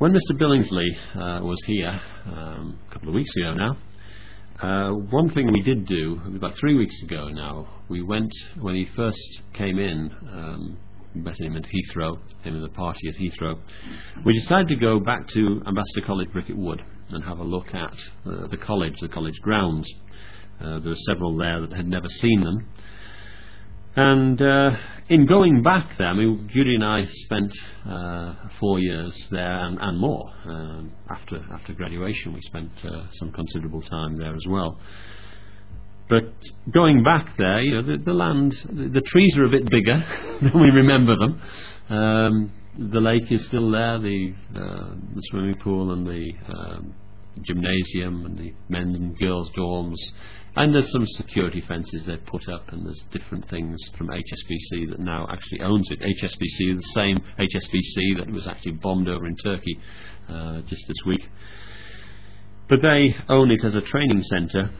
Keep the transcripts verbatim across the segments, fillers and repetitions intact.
When Mister Billingsley uh, was here um, a couple of weeks ago now, uh, one thing we did do, about three weeks ago now, we went, when he first came in, um, we met him at Heathrow, him and the party at Heathrow, we decided to go back to Ambassador College, Bricket Wood, and have a look at uh, the college, the college grounds. Uh, there were several there that had never seen them. And uh, in going back there, I mean, Judy and I spent uh, four years there and, and more. Um, after after graduation, we spent uh, some considerable time there as well. But going back there, you know, the, the land, the, the trees are a bit bigger than we remember them. Um, the lake is still there, the uh, the swimming pool and the um, gymnasium and the men's and girls' dorms. And there's some security fences they've put up, and there's different things from H S B C that now actually owns it. H S B C is the same H S B C that was actually bombed over in Turkey uh, just this week. But they own it as a training centre.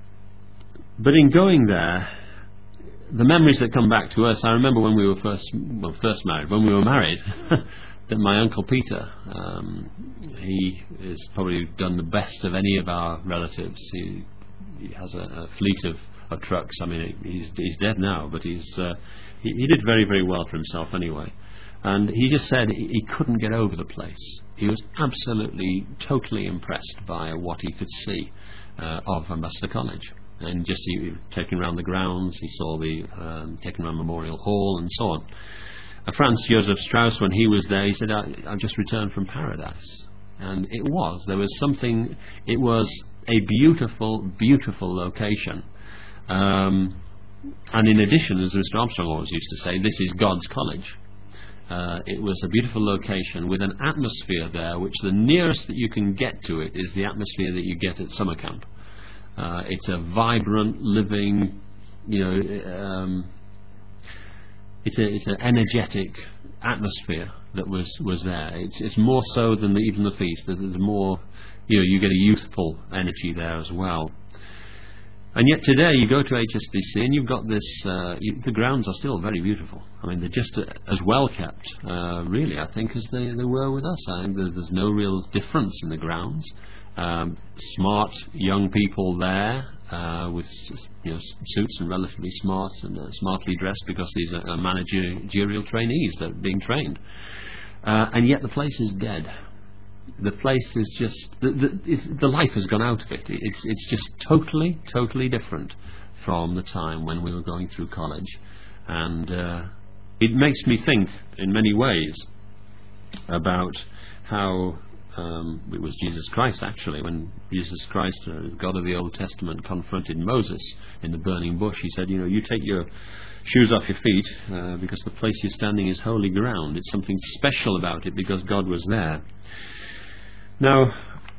But in going there, the memories that come back to us, I remember when we were first, well, first married, when we were married, that my Uncle Peter, um, he has probably done the best of any of our relatives. He, He has a, a fleet of, of trucks. I mean, he's, he's dead now, but he's uh, he, he did very, very well for himself anyway. And he just said he, he couldn't get over the place. He was absolutely, totally impressed by what he could see uh, of Ambassador College. And just he, taking around the grounds, he saw the um, taking around Memorial Hall and so on. Uh, Franz Josef Strauss, when he was there, he said, I, I've just returned from paradise. And it was. There was something, it was a beautiful, beautiful location. Um, and in addition, as Mister Armstrong always used to say, this is God's college. Uh, it was a beautiful location with an atmosphere there, which the nearest that you can get to it is the atmosphere that you get at summer camp. Uh, it's a vibrant, living, you know, um, it's a, it's an energetic atmosphere that was, was there. It's, it's more so than the, even the feast. There's, there's more, you know, you get a youthful energy there as well. And yet today you go to H S B C and you've got this, uh, you, the grounds are still very beautiful. I mean, they're just uh, as well kept, uh, really, I think, as they, they were with us. I think there, there's no real difference in the grounds. Um, smart young people there uh, with, you know, suits and relatively smart and uh, smartly dressed, because these are uh, managerial trainees that are being trained. Uh, and yet the place is dead. The place is just, the, the, it's, the life has gone out of it. It's, it's just totally, totally different from the time when we were going through college. And uh, it makes me think in many ways about how um, it was Jesus Christ, actually, when Jesus Christ, uh, God of the Old Testament, confronted Moses in the burning bush. He said, you know, you take your shoes off your feet uh, because the place you're standing is holy ground. It's something special about it because God was there. Now,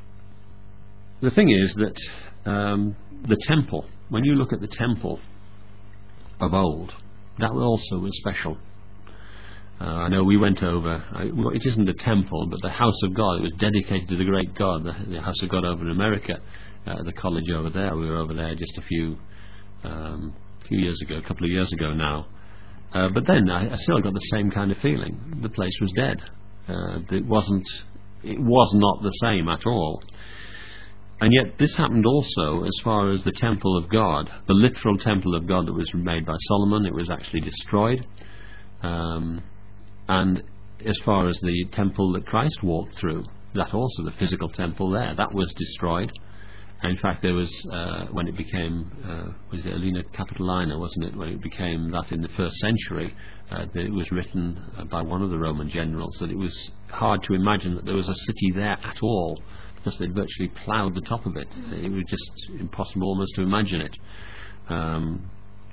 the thing is that um, the temple, when you look at the temple of old, that also was special. Uh, I know we went over, I, well, it isn't a temple, but the house of God. It was dedicated to the great God, the, the house of God over in America, uh, the college over there. We were over there just a few um, few years ago, a couple of years ago now. Uh, but then I, I still got the same kind of feeling. The place was dead. Uh, it wasn't... It was not the same at all. And yet this happened also as far as the temple of God, the literal temple of God that was made by Solomon. It was actually destroyed. Um, and as far as the temple that Christ walked through, that also, the physical temple there, that was destroyed. And in fact, there was, uh, when it became, uh, was it Alina Capitolina, wasn't it, when it became that in the first century, uh, that it was written uh, by one of the Roman generals that it was hard to imagine that there was a city there at all, because they'd virtually ploughed the top of it. It was just impossible almost to imagine it. Um,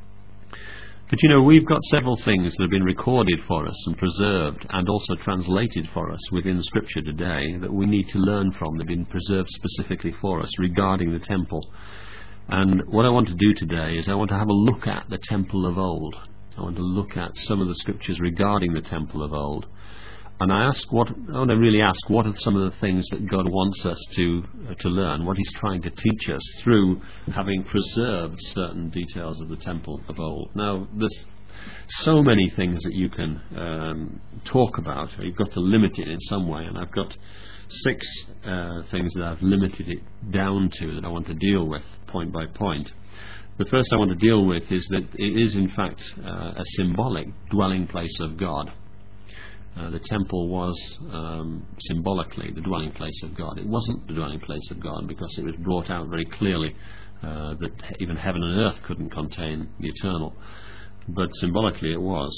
But you know, we've got several things that have been recorded for us and preserved and also translated for us within Scripture today that we need to learn from. They've been preserved specifically for us regarding the temple. And what I want to do today is I want to have a look at the temple of old. I want to look at some of the Scriptures regarding the temple of old. And I ask what I want to really ask, what are some of the things that God wants us to uh, to learn, what He's trying to teach us through having preserved certain details of the temple of old. Now, this so many things that you can um, talk about. You've got to limit it in some way, and I've got six uh, things that I've limited it down to that I want to deal with point by point. The first I want to deal with is that it is in fact uh, a symbolic dwelling place of God. Uh, the temple was um, symbolically the dwelling place of God. It wasn't the dwelling place of God because it was brought out very clearly uh, that even heaven and earth couldn't contain the eternal. But symbolically it was.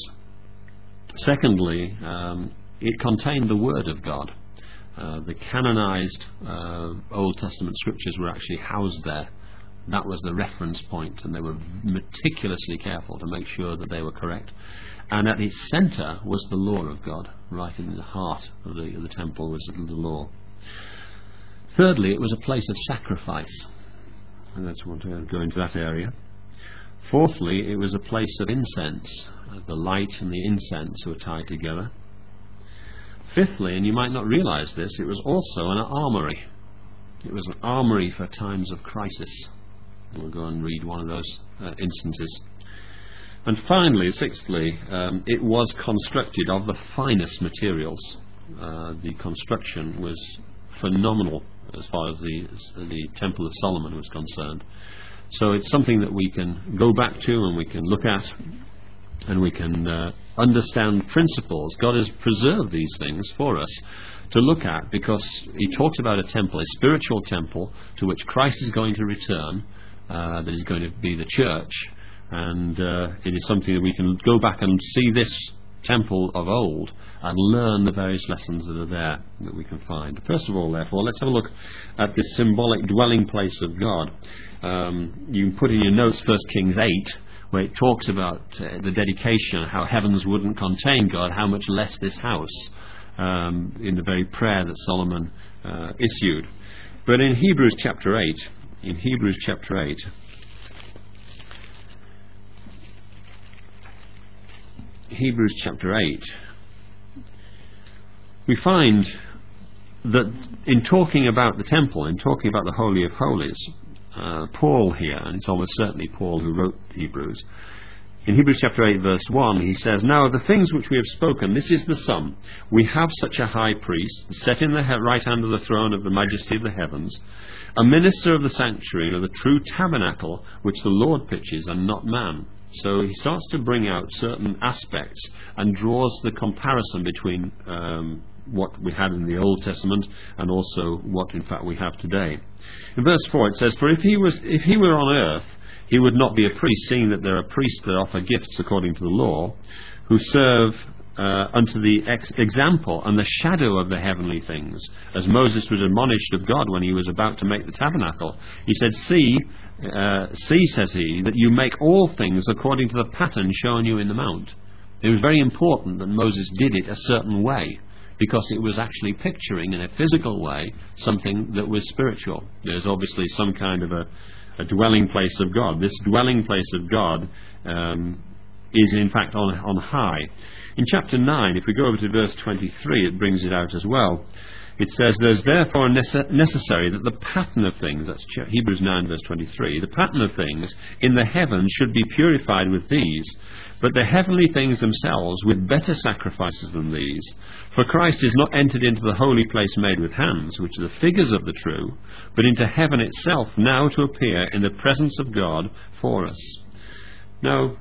Secondly, um, it contained the Word of God. Uh, the canonized uh, Old Testament scriptures were actually housed there. That was the reference point, and they were meticulously careful to make sure that they were correct. And at its centre was the law of God. Right in the heart of the, of the temple was the law. Thirdly, it was a place of sacrifice. And I just want to go into that area. Fourthly, it was a place of incense. The light and the incense were tied together. Fifthly, and you might not realise this, it was also an armoury. It was an armoury for times of crisis. We'll go and read one of those uh, instances. And finally, sixthly, um, it was constructed of the finest materials. Uh, the construction was phenomenal as far as the, as the Temple of Solomon was concerned. So it's something that we can go back to and we can look at, and we can uh, understand principles. God has preserved these things for us to look at, because he talks about a temple, a spiritual temple to which Christ is going to return, uh, that is going to be the church, and uh, it is something that we can go back and see this temple of old and learn the various lessons that are there that we can find. First of all, therefore, let's have a look at this symbolic dwelling place of God. Um, you can put in your notes First Kings eight, where it talks about uh, the dedication, how heavens wouldn't contain God, how much less this house, um, in the very prayer that Solomon uh, issued. But in Hebrews chapter eight, in Hebrews chapter eight, Hebrews chapter eight, we find that in talking about the temple, in talking about the Holy of Holies, uh, Paul here, and it's almost certainly Paul who wrote Hebrews, in Hebrews chapter eight verse one, he says, "Now of the things which we have spoken, this is the sum. We have such a high priest, set in the he- right hand of the throne of the majesty of the heavens, a minister of the sanctuary and of the true tabernacle, which the Lord pitches and not man." So he starts to bring out certain aspects and draws the comparison between um, what we had in the Old Testament and also what in fact we have today. In verse four it says, "For if he was if he were on earth, he would not be a priest, seeing that there are priests that offer gifts according to the law, who serve uh, unto the ex- example and the shadow of the heavenly things. As Moses was admonished of God when he was about to make the tabernacle, he said, See, uh, see, says he, that you make all things according to the pattern shown you in the mount." It was very important that Moses did it a certain way, because it was actually picturing in a physical way something that was spiritual. There's obviously some kind of a, a dwelling place of God. This dwelling place of God um, is in fact on, on high. In chapter nine, if we go over to verse twenty-three, it brings it out as well. It says, "There's therefore nece- necessary that the pattern of things," that's Hebrews nine verse twenty-three, "the pattern of things in the heavens should be purified with these, but the heavenly things themselves with better sacrifices than these. For Christ is not entered into the holy place made with hands, which are the figures of the true, but into heaven itself, now to appear in the presence of God for us." Now,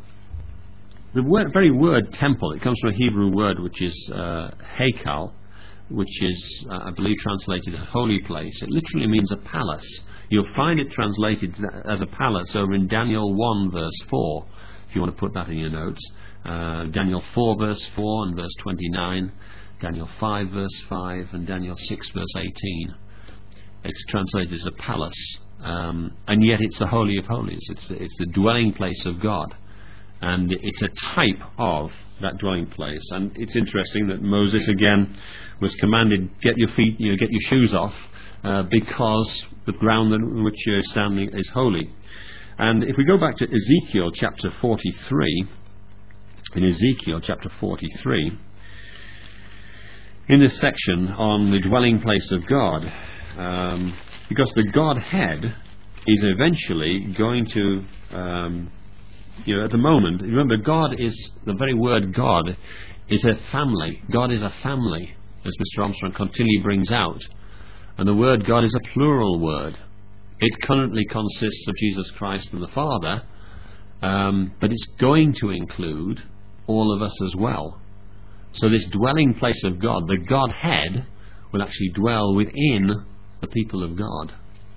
the word, very word temple, it comes from a Hebrew word which is uh, heikal, which is, uh, I believe, translated a holy place. It literally means a palace. You'll find it translated as a palace over in Daniel one verse four, if you want to put that in your notes. Uh, Daniel four verse four and verse twenty-nine, Daniel five verse five, and Daniel six verse eighteen. It's translated as a palace, um, and yet it's the Holy of Holies. It's, it's the dwelling place of God. And it's a type of that dwelling place. And it's interesting that Moses again was commanded, get your feet, you know, get your shoes off, uh, because the ground on which you're standing is holy. And if we go back to Ezekiel chapter forty-three, in Ezekiel chapter forty-three, in this section on the dwelling place of God, um, because the Godhead is eventually going to um, you know, at the moment, remember, God is, the very word God is a family. God is a family, as Mister Armstrong continually brings out. And the word God is a plural word. It currently consists of Jesus Christ and the Father, um, but it's going to include all of us as well. So this dwelling place of God, the Godhead, will actually dwell within the people of God.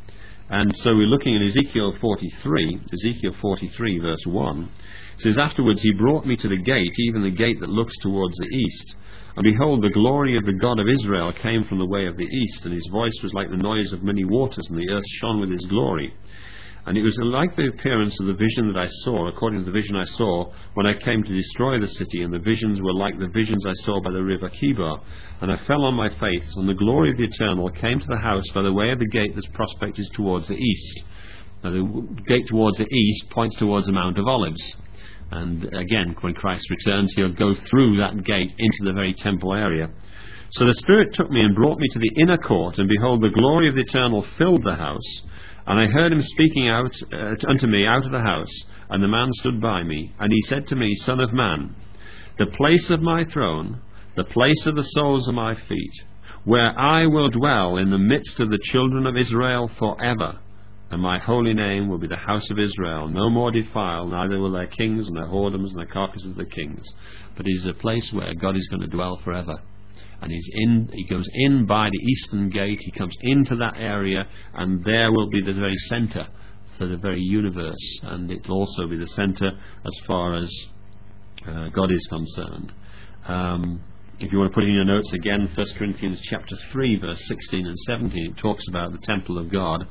And so we're looking at Ezekiel forty-three, Ezekiel forty-three verse one. It says, "Afterwards he brought me to the gate, even the gate that looks towards the east. And behold, the glory of the God of Israel came from the way of the east, and his voice was like the noise of many waters, and the earth shone with his glory. And it was like the appearance of the vision that I saw, according to the vision I saw, when I came to destroy the city, and the visions were like the visions I saw by the river Kibar. And I fell on my face, and the glory of the Eternal came to the house by the way of the gate that's prospect is towards the east." Now the gate towards the east points towards the Mount of Olives. And again, when Christ returns, he'll go through that gate into the very temple area. "So the Spirit took me and brought me to the inner court, and behold, the glory of the Eternal filled the house. And I heard him speaking out uh, unto me out of the house, and the man stood by me. And he said to me, Son of man, the place of my throne, the place of the soles of my feet, where I will dwell in the midst of the children of Israel forever. And my holy name will be the house of Israel, no more defiled, neither will their kings and their whoredoms and the carcasses of the kings. But it is a place where God is going to dwell forever. And he's in, he goes in by the eastern gate, he comes into that area, and there will be the very centre for the very universe. And it will also be the centre as far as uh, God is concerned. Um, if you want to put in your notes again, First Corinthians chapter three, verse sixteen and seventeen, it talks about the temple of God.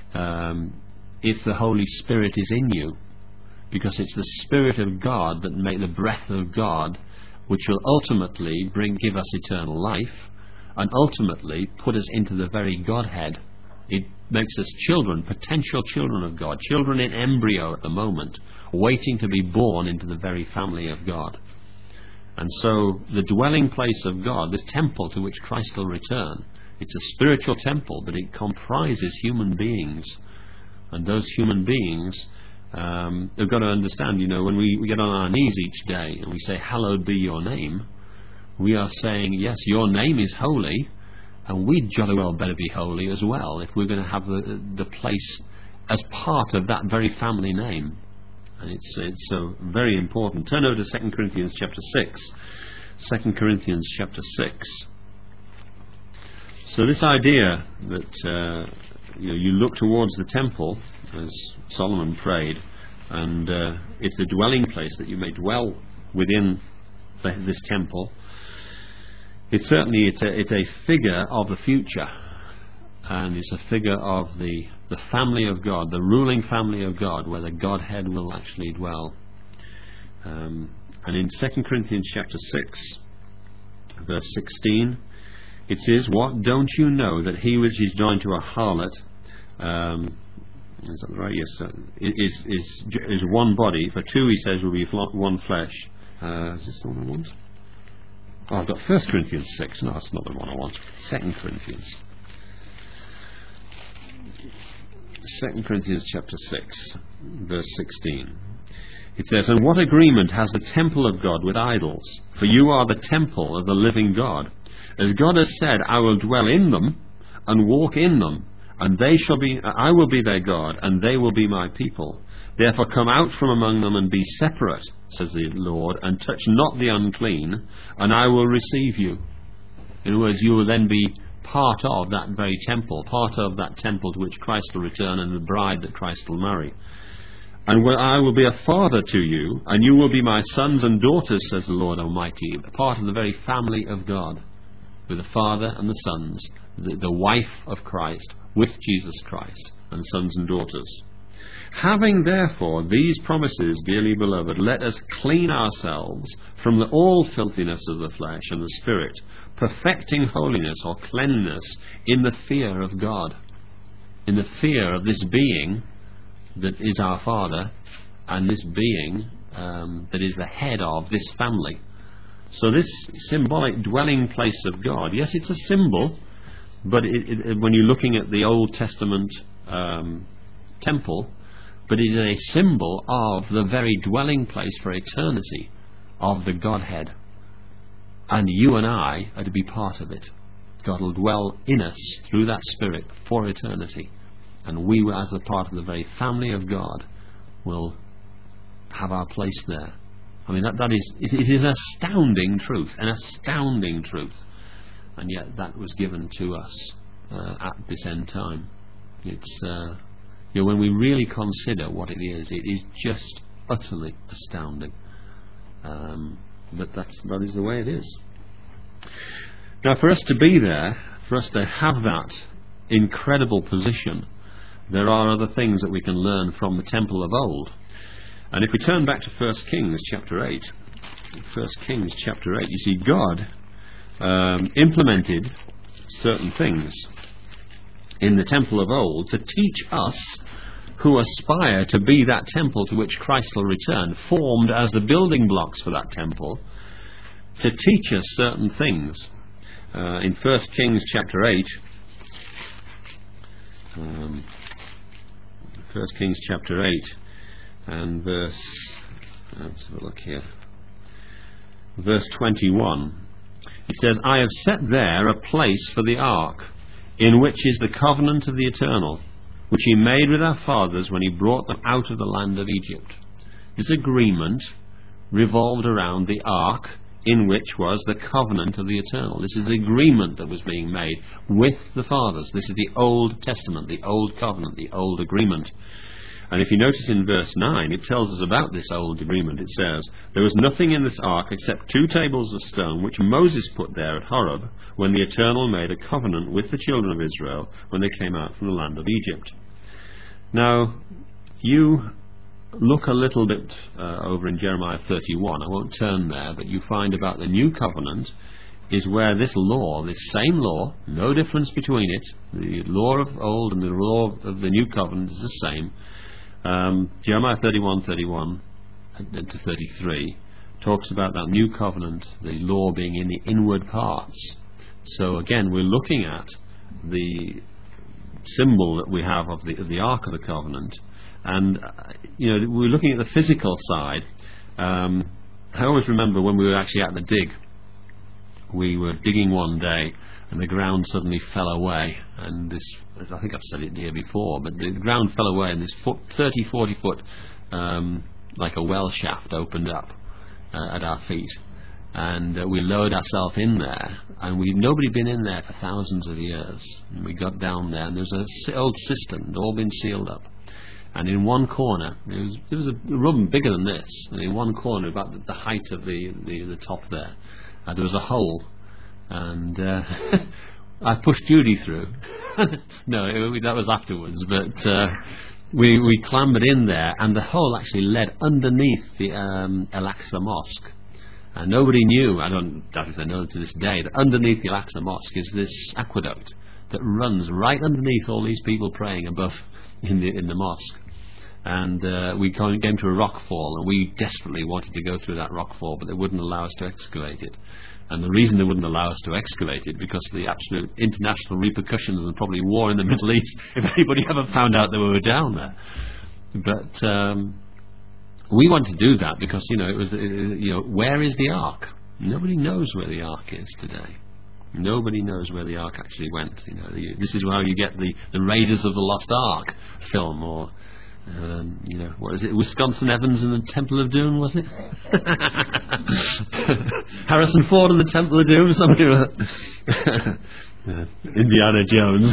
Um, if the Holy Spirit is in you, because it's the Spirit of God that make the breath of God, which will ultimately bring give us eternal life, and ultimately put us into the very Godhead. It makes us children, potential children of God, children in embryo at the moment, waiting to be born into the very family of God. And so the dwelling place of God, this temple to which Christ will return, it's a spiritual temple, but it comprises human beings. And those human beings, um, they've got to understand, you know, when we, we get on our knees each day and we say, hallowed be your name, we are saying, yes, your name is holy, and we jolly well better be holy as well if we're going to have the, the place as part of that very family name. And it's, it's so very important. Turn over to Second Corinthians chapter six. Second Corinthians chapter six. So this idea that uh, you know, you look towards the temple, as Solomon prayed, and uh, it's the dwelling place that you may dwell within the, this temple. It's certainly it's a, it's a figure of the future, and it's a figure of the, the family of God, the ruling family of God, where the Godhead will actually dwell. Um, and in Second Corinthians chapter six, verse sixteen, it says, "What, don't you know that he which is joined to a harlot, um, is that right? Yes, uh, is, is is one body. For two, he says, will be one flesh." Uh, is this the one I want? Oh, I've got First Corinthians six. No, that's not the one I want. Second Corinthians. Second Corinthians chapter six, verse sixteen. It says, "And what agreement has the temple of God with idols? For you are the temple of the living God. As God has said, I will dwell in them and walk in them, and they shall be, I will be their God, and they will be my people. Therefore come out from among them and be separate, says the Lord, and touch not the unclean, and I will receive you." In other words, you will then be part of that very temple, part of that temple to which Christ will return and the bride that Christ will marry. "And I will be a father to you, and you will be my sons and daughters, says the Lord Almighty," a part of the very family of God, with the Father and the sons, the, the wife of Christ, with Jesus Christ, and sons and daughters. "Having therefore these promises, dearly beloved, let us clean ourselves from the all filthiness of the flesh and the spirit, perfecting holiness or cleanliness in the fear of God." In the fear of this being that is our Father, and this being um, that is the head of this family. So this symbolic dwelling place of God, yes, it's a symbol, but it, it, when you're looking at the Old Testament um, temple, but it is a symbol of the very dwelling place for eternity of the Godhead. And you and I are to be part of it. God will dwell in us through that Spirit for eternity. And we, as a part of the very family of God, will have our place there. I mean, that, that is, it, it is astounding truth, an astounding truth. And yet that was given to us uh, at this end time. It's, uh, you know, when we really consider what it is, it is just utterly astounding. Um, but that's, that is the way it is. Now, for us to be there, for us to have that incredible position, there are other things that we can learn from the temple of old. And if we turn back to First Kings chapter eight, First Kings chapter eight, you see God um, implemented certain things in the temple of old to teach us who aspire to be that temple to which Christ will return, formed as the building blocks for that temple, to teach us certain things. Uh, in First Kings chapter eight, um, First Kings chapter eight and verse, let's have a look here, verse twenty-one, it says, I have set there a place for the ark, in which is the covenant of the Eternal, which he made with our fathers when he brought them out of the land of Egypt. This agreement revolved around the ark, in which was the covenant of the Eternal. This is the agreement that was being made with the fathers. This is the Old Testament, the Old Covenant, the Old Agreement. And if you notice in verse nine, it tells us about this old agreement. It says, there was nothing in this ark except two tables of stone, which Moses put there at Horeb, when the Eternal made a covenant with the children of Israel when they came out from the land of Egypt. Now, you look a little bit uh, over in Jeremiah thirty-one. I won't turn there, but you find about the new covenant is where this law, this same law, no difference between it, the law of old and the law of the new covenant is the same. Um, Jeremiah thirty-one, thirty-one to thirty-three talks about that new covenant, the law being in the inward parts. So again, we're looking at the symbol that we have of the, of the Ark of the Covenant, and uh, you know, we're looking at the physical side. Um, I always remember when we were actually at the dig, we were digging one day, and the ground suddenly fell away, and this, I think I've said it here before, but the ground fell away, and this foot, thirty, forty foot, um, like a well shaft opened up uh, at our feet, and uh, we lowered ourselves in there, and we nobody been in there for thousands of years, and we got down there, and there's an old cistern, it'd all been sealed up, and in one corner, it was, it was a room bigger than this, and in one corner, about the, the height of the, the, the top there, uh, there was a hole, and uh, I pushed Judy through. No, it, that was afterwards, but uh, we, we clambered in there, and the hole actually led underneath the um, Al-Aqsa Mosque. And nobody knew, I don't doubt if they know to this day, that underneath the Al-Aqsa Mosque is this aqueduct that runs right underneath all these people praying above in the, in the mosque. And uh, we came to a rockfall, and we desperately wanted to go through that rockfall, but they wouldn't allow us to excavate it. And the reason they wouldn't allow us to excavate it, because of the absolute international repercussions and probably war in the Middle East if anybody ever found out that we were down there. But um, we want to do that because, you know, it was, uh, you know, where is the Ark? Nobody knows where the Ark is today. Nobody knows where the Ark actually went. You know, the, this is how you get the, the Raiders of the Lost Ark film, or Um, you know, what is it? Wisconsin Evans and the Temple of Doom, was it? Harrison Ford and the Temple of Doom, somebody uh, Indiana Jones.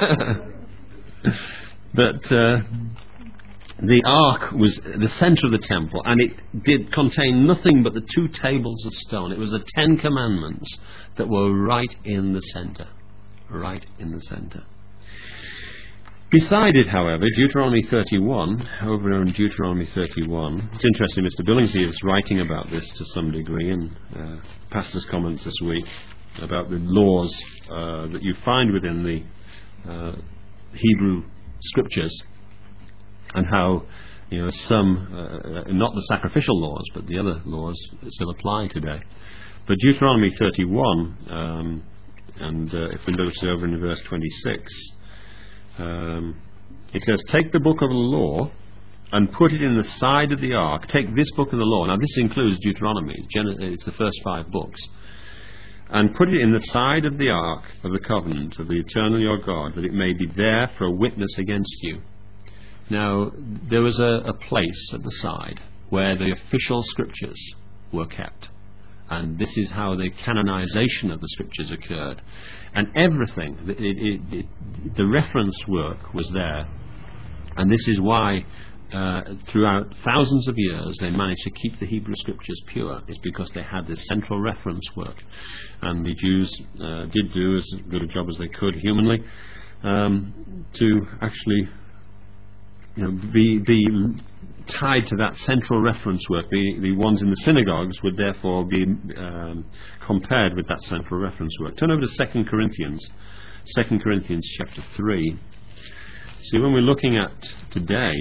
But uh, the ark was the centre of the temple, and it did contain nothing but the two tables of stone. It was the Ten Commandments that were right in the centre, right in the centre. Beside it, however, Deuteronomy thirty-one, over in Deuteronomy thirty-one, it's interesting, Mister Billingsley is writing about this to some degree in uh, pastor's comments this week about the laws uh, that you find within the uh, Hebrew scriptures, and how, you know, some, uh, not the sacrificial laws, but the other laws still apply today. But Deuteronomy thirty-one, um, and uh, if we notice over in verse twenty-six, Um, it says, "Take the book of the law and put it in the side of the ark. Take this book of the law. Now this includes Deuteronomy. It's, Gen- it's the first five books. And put it in the side of the ark of the covenant of the eternal your God, that it may be there for a witness against you. Now, there was a, a place at the side where the official scriptures were kept. And this is how the canonization of the scriptures occurred. And everything, it, it, it, the reference work was there. And this is why uh, throughout thousands of years they managed to keep the Hebrew scriptures pure. It's because they had this central reference work. And the Jews uh, did do as good a job as they could humanly um, to actually you know, be, be tied to that central reference work. The, the ones in the synagogues would therefore be um, compared with that central reference work. Turn over to Second Corinthians, Second Corinthians chapter three. See, when we're looking at today,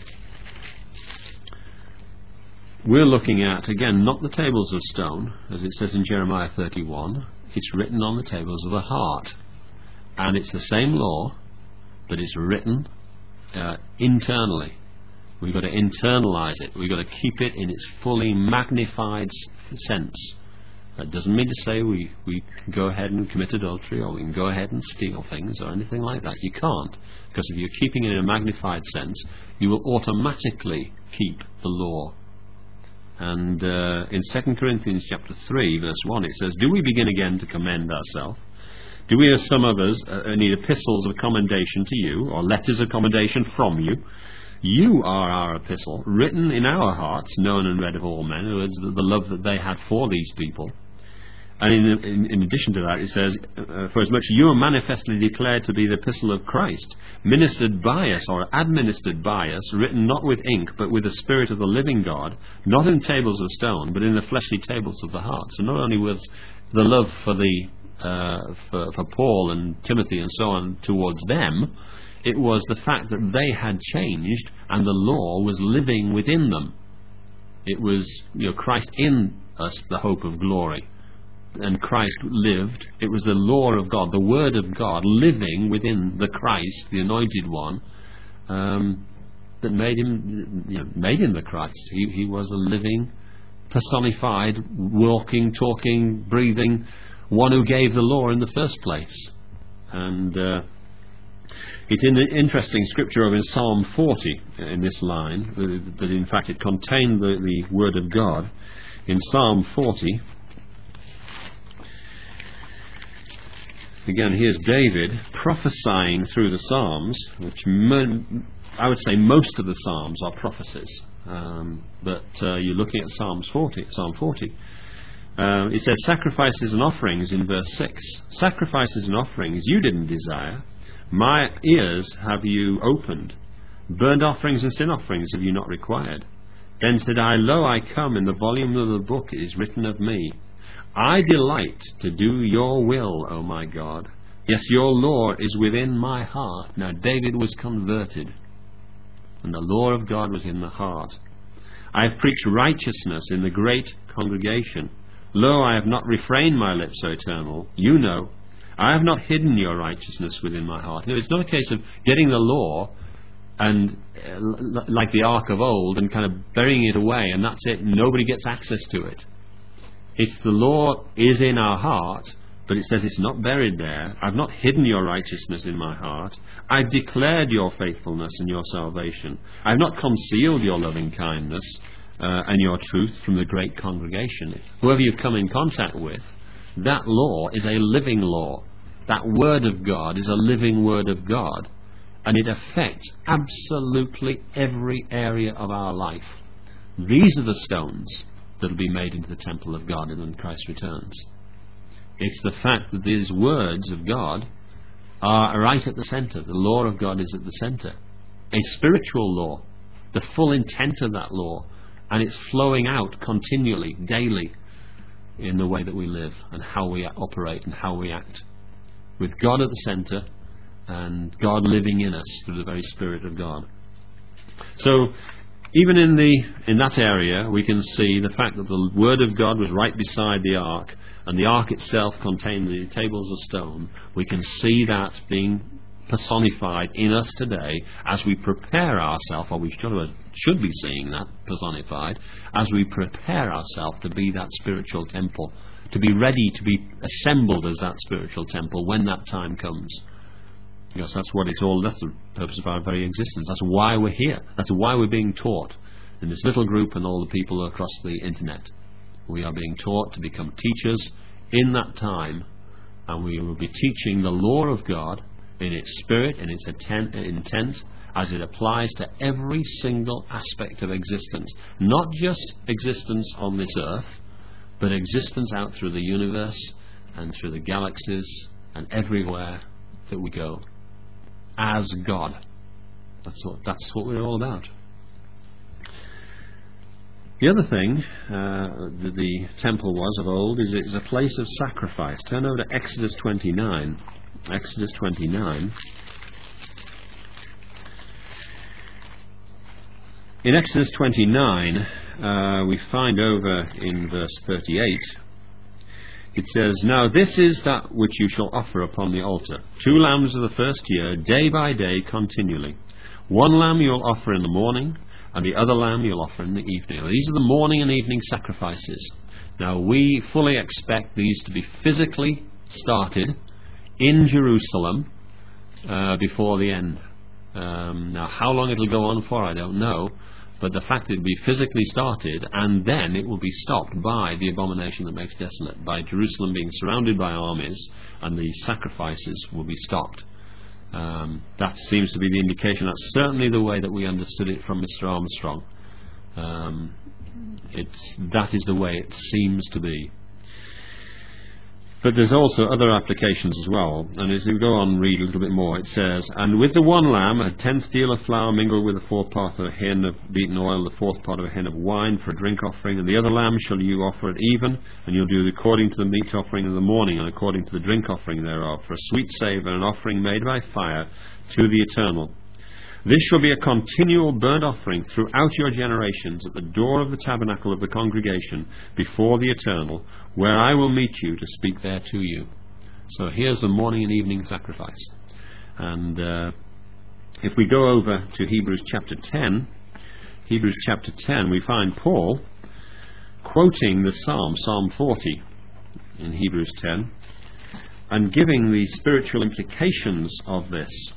we're looking at, again, not the tables of stone, as it says in Jeremiah thirty-one. It's written on the tables of the heart. And it's the same law, but it's written uh, internally. We've got to internalize it. We've got to keep it in its fully magnified sense. That doesn't mean to say we, we can go ahead and commit adultery, or we can go ahead and steal things or anything like that. You can't. Because if you're keeping it in a magnified sense, you will automatically keep the law. And uh, in Second Corinthians chapter three, verse one, it says, "Do we begin again to commend ourselves? Do we, as some others, uh, need epistles of commendation to you, or letters of commendation from you? You are our epistle, written in our hearts, known and read of all men." In other words, the, the love that they had for these people. And in, in, in addition to that, it says, uh, "For as much you are manifestly declared to be the epistle of Christ, ministered by us, or administered by us, written not with ink, but with the Spirit of the living God, not in tables of stone, but in the fleshly tables of the heart." So not only was the love for the uh, for, for Paul and Timothy and so on towards them, it was the fact that they had changed and the law was living within them. It was, you know, Christ in us, the hope of glory. And Christ lived. It was the law of God, the Word of God, living within the Christ, the Anointed One, um, that made him, you know, made him the Christ. He, he was a living, personified, walking, talking, breathing one who gave the law in the first place. And uh, it's in the interesting scripture over in Psalm forty, in this line, that, that in fact it contained the, the Word of God. In Psalm forty, again, here's David prophesying through the Psalms, which mo- I would say most of the Psalms are prophecies. Um, but uh, you're looking at Psalms forty, Psalm forty. Uh, it says, "Sacrifices and offerings," in verse six. "Sacrifices and offerings you didn't desire. My ears have you opened. Burnt offerings and sin offerings have you not required. Then said I, Lo, I come, in the volume of the book it is written of me. I delight to do your will, O my God. Yes, your law is within my heart." Now David was converted, and the law of God was in the heart. "I have preached righteousness in the great congregation. Lo, I have not refrained my lips, O Eternal. You know. I have not hidden your righteousness within my heart." No, it's not a case of getting the law and uh, l- like the ark of old and kind of burying it away and that's it. Nobody gets access to it. It's the law is in our heart, but it says it's not buried there. "I've not hidden your righteousness in my heart. I've declared your faithfulness and your salvation. I've not concealed your loving kindness uh, and your truth from the great congregation." Whoever you come in contact with, that law is a living law. That Word of God is a living Word of God. And it affects absolutely every area of our life. These are the stones that will be made into the temple of God when Christ returns. It's the fact that these words of God are right at the centre. The law of God is at the centre. A spiritual law, the full intent of that law, and it's flowing out continually, daily, in the way that we live and how we operate and how we act, with God at the centre and God living in us through the very Spirit of God. So even in the in that area we can see the fact that the Word of God was right beside the ark, and the ark itself contained the tables of stone. We can see that being personified in us today as we prepare ourselves, or we should, should be seeing that personified, as we prepare ourselves to be that spiritual temple, to be ready to be assembled as that spiritual temple when that time comes. Because that's what it's all, that's the purpose of our very existence. That's why we're here. That's why we're being taught in this little group and all the people across the internet. We are being taught to become teachers in that time, and we will be teaching the law of God in its spirit, in its intent, intent as it applies to every single aspect of existence. Not just existence on this earth, but existence out through the universe and through the galaxies and everywhere that we go. As God. That's what, that's what we're all about. The other thing uh, that the temple was of old is it's a place of sacrifice. Turn over to Exodus twenty-nine. Exodus twenty-nine. In Exodus twenty-nine, uh, we find over in verse thirty-eight, it says, "Now this is that which you shall offer upon the altar. Two lambs of the first year, day by day, continually. One lamb you'll offer in the morning, and the other lamb you'll offer in the evening." Now, these are the morning and evening sacrifices. Now, we fully expect these to be physically started in Jerusalem uh, before the end. Um, now, how long it'll go on for, I don't know. But the fact that it will be physically started, and then it will be stopped by the abomination that makes desolate, by Jerusalem being surrounded by armies, and the sacrifices will be stopped. Um, that seems to be the indication. That's certainly the way that we understood it from Mister Armstrong. Um, it's, that is the way it seems to be. But there's also other applications as well. And as we go on and read a little bit more, it says, "And with the one lamb, a tenth deal of flour mingled with a fourth part of a hin of beaten oil, the fourth part of a hin of wine for a drink offering. And the other lamb shall you offer at even, and you'll do it according to the meat offering in the morning, and according to the drink offering thereof, for a sweet savour, an offering made by fire to the Eternal. This shall be a continual burnt offering throughout your generations at the door of the tabernacle of the congregation before the Eternal, where I will meet you to speak there to you." So here's the morning and evening sacrifice. And uh, if we go over to Hebrews chapter ten, Hebrews chapter ten, we find Paul quoting the Psalm, Psalm forty, in Hebrews ten, and giving the spiritual implications of this.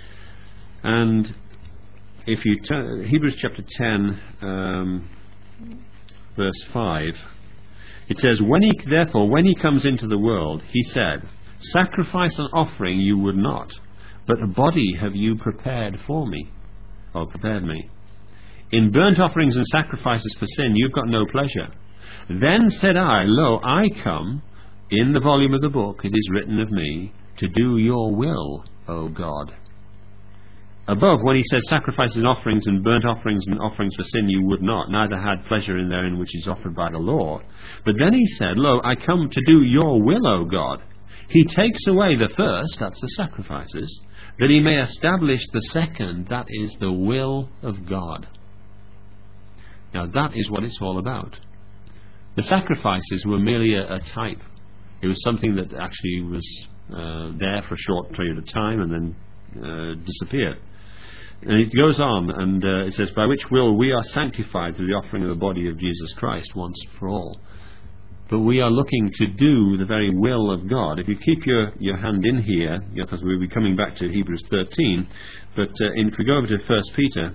And if you turn Hebrews chapter ten, um, verse five, it says, "When he therefore when he comes into the world, he said, Sacrifice and offering you would not, but a body have you prepared for me, or prepared me. In burnt offerings and sacrifices for sin you've got no pleasure. Then said I, Lo, I come. In the volume of the book it is written of me, to do your will, O God." Above, when he says sacrifices and offerings and burnt offerings and offerings for sin you would not, neither had pleasure in therein which is offered by the law. But then he said, "Lo, I come to do your will, O God." He takes away the first, that's the sacrifices, that he may establish the second, that is the will of God. Now that is what it's all about. The sacrifices were merely a, a type. It was something that actually was uh, there for a short period of time and then uh, disappeared. And it goes on, and uh, it says, "By which will we are sanctified through the offering of the body of Jesus Christ once for all." But we are looking to do the very will of God. If you keep your, your hand in here, because we'll be coming back to Hebrews thirteen, but uh, in, if we go over to First Peter,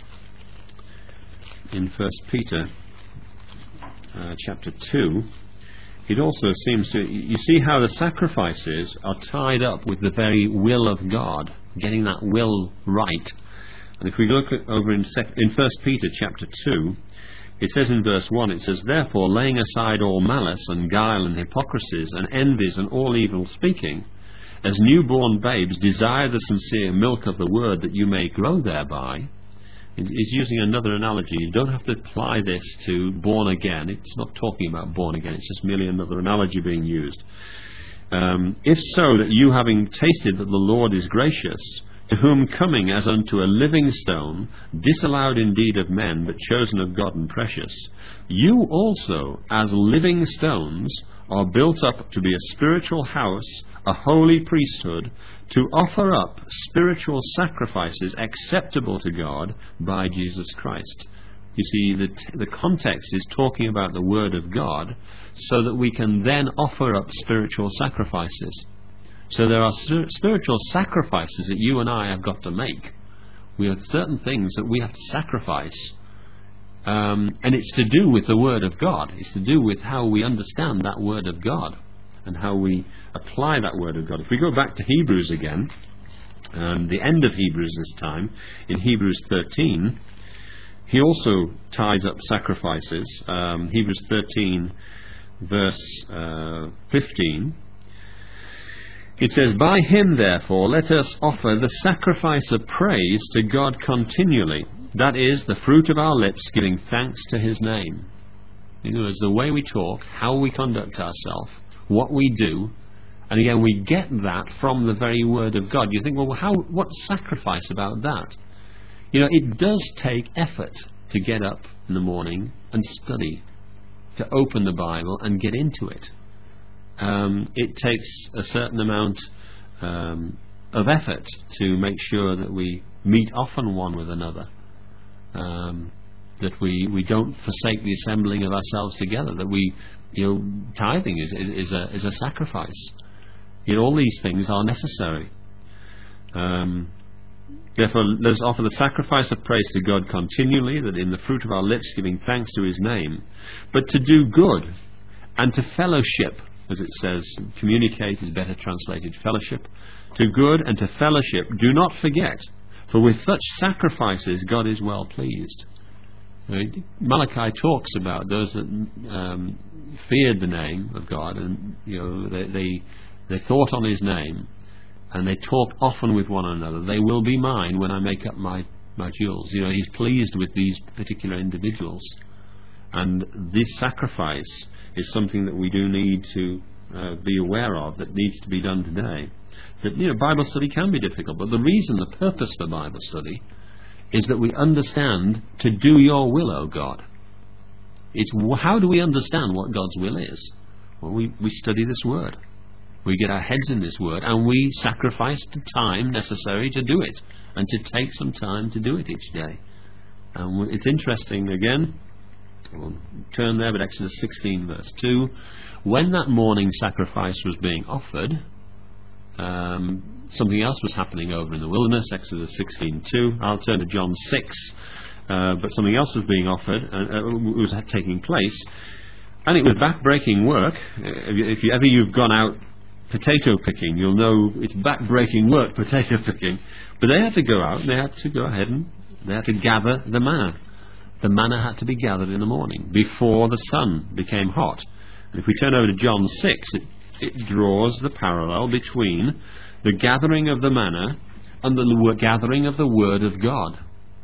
in First Peter uh, chapter two, it also seems to, you see how the sacrifices are tied up with the very will of God, getting that will right. And if we look at over in, in First Peter chapter two, it says in verse one, it says, "Therefore, laying aside all malice and guile and hypocrisies and envies and all evil speaking, as newborn babes desire the sincere milk of the word, that you may grow thereby." It's using another analogy. You don't have to apply this to born again. It's not talking about born again. It's just merely another analogy being used. Um, "if so, that you, having tasted that the Lord is gracious, to whom coming as unto a living stone, disallowed indeed of men, but chosen of God and precious, you also, as living stones, are built up to be a spiritual house a holy priesthood, to offer up spiritual sacrifices acceptable to God by Jesus Christ. You see, the, t- the context is talking about the Word of God, so that we can then offer up spiritual sacrifices. So there are s- spiritual sacrifices that you and I have got to make. We have certain things that we have to sacrifice, um, and it's to do with the Word of God. It's to do with how we understand that Word of God and how we apply that Word of God. If we go back to Hebrews again, um, the end of Hebrews this time, in Hebrews thirteen, he also ties up sacrifices. Um, Hebrews thirteen, verse uh, fifteen. It says, "By him, therefore, let us offer the sacrifice of praise to God continually. That is, the fruit of our lips, giving thanks to his name." You know, it's the way we talk, how we conduct ourselves, what we do. And again, we get that from the very Word of God. You think, well, how? What sacrifice about that? You know, it does take effort to get up in the morning and study, to open the Bible and get into it. Um, it takes a certain amount um, of effort to make sure that we meet often one with another, um, that we, we don't forsake the assembling of ourselves together, that we, you know, tithing is, is, is, a, is a sacrifice. You know, all these things are necessary. Um, Therefore, let us offer the sacrifice of praise to God continually, that in the fruit of our lips giving thanks to his name, but to do good and to fellowship, as it says, communicate is better translated fellowship, to good and to fellowship, do not forget, for with such sacrifices God is well pleased. Malachi talks about those that um, feared the name of God, and you know they, they they thought on his name, and they talk often with one another. They will be mine when I make up my, my jewels. You know, he's pleased with these particular individuals. And this sacrifice is something that we do need to uh, be aware of, that needs to be done today. That, you know, Bible study can be difficult, but the reason, the purpose for Bible study is that we understand to do your will, O God. It's how do we understand what God's will is? Well, we, we study this Word. We get our heads in this Word, and we sacrifice the time necessary to do it, and to take some time to do it each day. And it's interesting, again, we'll turn there, but Exodus sixteen, verse two, when that morning sacrifice was being offered, um, something else was happening over in the wilderness, Exodus sixteen two. I'll turn to John six, uh, but something else was being offered, and uh, was taking place, and it was back-breaking work. If you ever you've gone out potato picking, you'll know it's back-breaking work, potato picking. But they had to go out, and they had to go ahead and they had to gather the manna. The manna had to be gathered in the morning, before the sun became hot. And if we turn over to John six, it, it draws the parallel between the gathering of the manna and the gathering of the Word of God.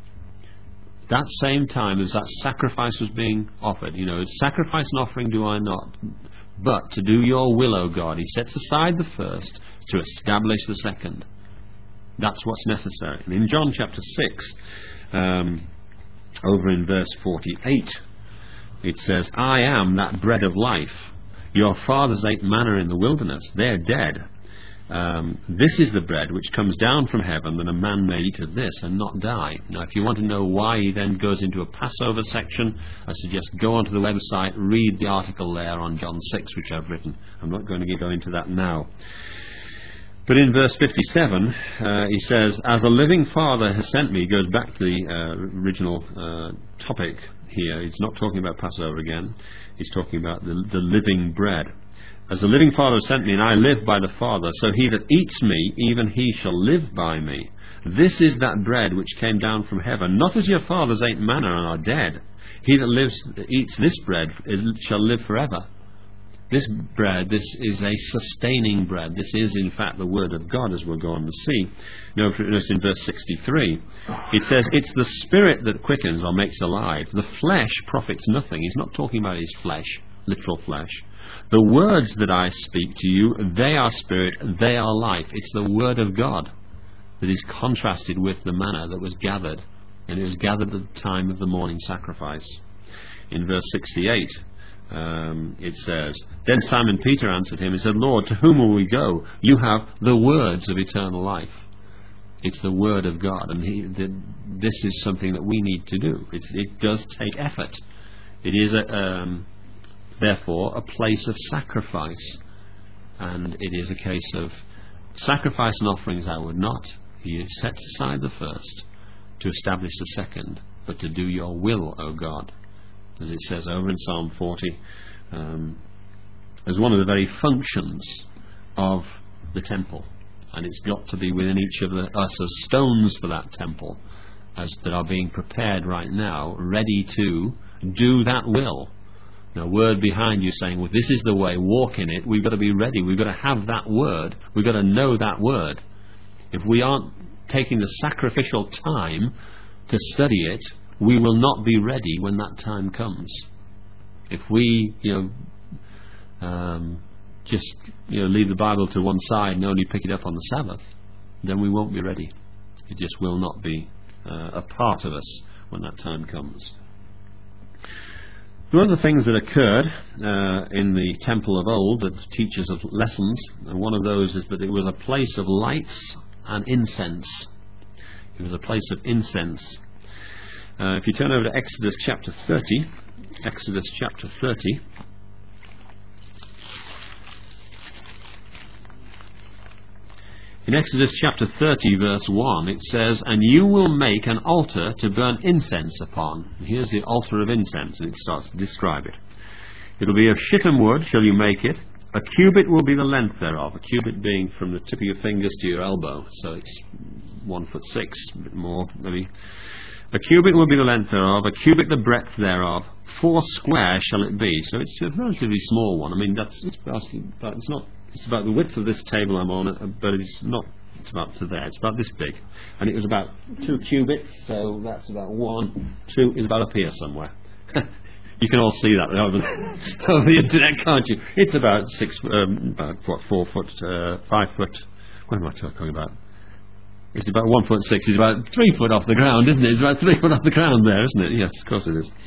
That same time as that sacrifice was being offered, you know, sacrifice and offering do I not, but to do your will, O God. He sets aside the first to establish the second. That's what's necessary. And in John chapter six, um, over in verse forty-eight, it says, "I am that bread of life. Your fathers ate manna in the wilderness. They're dead. Um, this is the bread which comes down from heaven, that a man may eat of this and not die." Now, if you want to know why he then goes into a Passover section, I suggest go onto the website, read the article there on John six, which I've written. I'm not going to go into that now. But in verse fifty-seven, uh, he says, "As a living Father has sent me," he goes back to the uh, original uh, topic here. He's not talking about Passover again. He's talking about the, the living bread. "As the living Father has sent me, and I live by the Father, so he that eats me, even he shall live by me. This is that bread which came down from heaven, not as your fathers ate manna and are dead. He that lives eats this bread shall live forever." This bread, this is a sustaining bread. This is, in fact, the Word of God, as we'll go on to see. Notice in verse sixty-three, it says, "It's the Spirit that quickens or makes alive. The flesh profits nothing." He's not talking about his flesh, literal flesh. "The words that I speak to you, they are spirit, they are life." It's the Word of God that is contrasted with the manna that was gathered, and it was gathered at the time of the morning sacrifice. In verse sixty-eight, um, it says, Then Simon Peter answered him and said, Lord, to whom will we go? You have the words of eternal life. It's the Word of God, and he, the, this is something that we need to do. It's, it does take effort. It is, a, um, therefore, a place of sacrifice, and it is a case of sacrifice and offerings I would not. He sets aside the first to establish the second, but to do your will, O God. As it says over in Psalm forty, um, as one of the very functions of the temple. And it's got to be within each of the, us as stones for that temple, as that are being prepared right now, ready to do that will. Now, word behind you saying, well, this is the way, walk in it. We've got to be ready. We've got to have that word. We've got to know that word. If we aren't taking the sacrificial time to study it, we will not be ready when that time comes. If we, you know, um, just you know leave the Bible to one side and only pick it up on the Sabbath, then we won't be ready. It just will not be uh, a part of us when that time comes. One of the things that occurred uh, in the temple of old that teaches us lessons, and one of those is that it was a place of lights and incense. It was a place of incense. Uh, if you turn over to Exodus chapter thirty, Exodus chapter thirty, in Exodus chapter thirty, verse one, it says, And you will make an altar to burn incense upon. And here's the altar of incense, and it starts to describe it. It will be of shittim wood, shall you make it. A cubit will be the length thereof. A cubit being from the tip of your fingers to your elbow, so it's one foot six, a bit more, maybe. A cubit will be the length thereof, a cubit the breadth thereof. Four square shall it be. So it's a relatively small one. I mean, that's it's, about, it's not. It's about the width of this table I'm on, but it's not. It's about to there. It's about this big, and it was about two cubits. So that's about one, two is about up here somewhere. You can all see that over the, over the internet, can't you? It's about six, um, about what, four foot, uh, five foot. What am I talking about? It's about one foot six. It's about three foot off the ground, isn't it? It's about three foot off the ground there, isn't it? Yes, of course it is.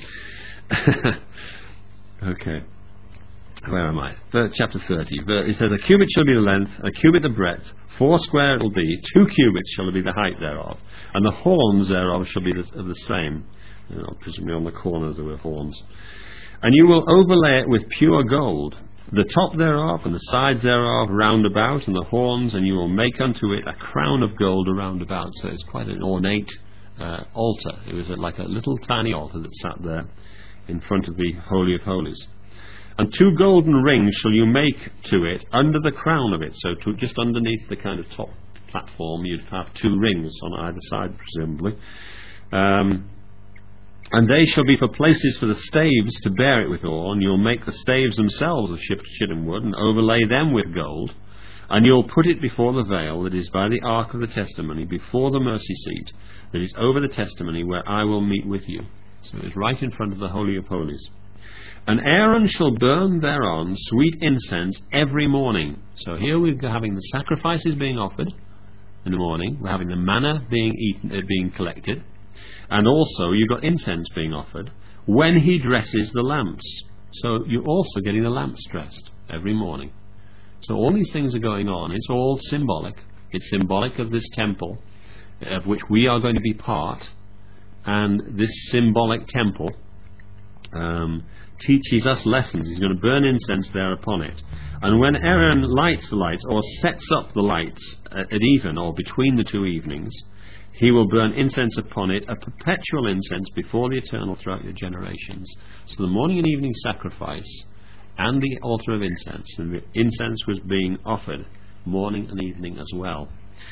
Okay. Where am I? Chapter thirty. It says, A cubit shall be the length, a cubit the breadth, four square it will be, two cubits shall be the height thereof, and the horns thereof shall be of the same. You know, presumably on the corners there were horns. And you will overlay it with pure gold, the top thereof, and the sides thereof round about, and the horns, and you will make unto it a crown of gold around about. So it's quite an ornate uh, altar. It was like a little tiny altar that sat there in front of the Holy of Holies. And two golden rings shall you make to it under the crown of it. So to, just underneath the kind of top platform, you'd have two rings on either side, presumably. Um, and they shall be for places for the staves to bear it withal, and you'll make the staves themselves of shittim wood, and overlay them with gold. And you'll put it before the veil that is by the ark of the testimony, before the mercy seat that is over the testimony, where I will meet with you. So it's right in front of the Holy of Holies. And Aaron shall burn thereon sweet incense every morning. So here we're having the sacrifices being offered in the morning. We're having the manna being eaten, uh, being collected. And also you've got incense being offered when he dresses the lamps. So you're also getting the lamps dressed every morning. So all these things are going on. It's all symbolic. It's symbolic of this temple, of which we are going to be part. And this symbolic temple um, teaches us lessons. He's going to burn incense there upon it. And when Aaron lights the lights, or sets up the lights at even, or between the two evenings, he will burn incense upon it, a perpetual incense before the eternal throughout your generations. So the morning and evening sacrifice and the altar of incense, and the incense was being offered morning and evening as well.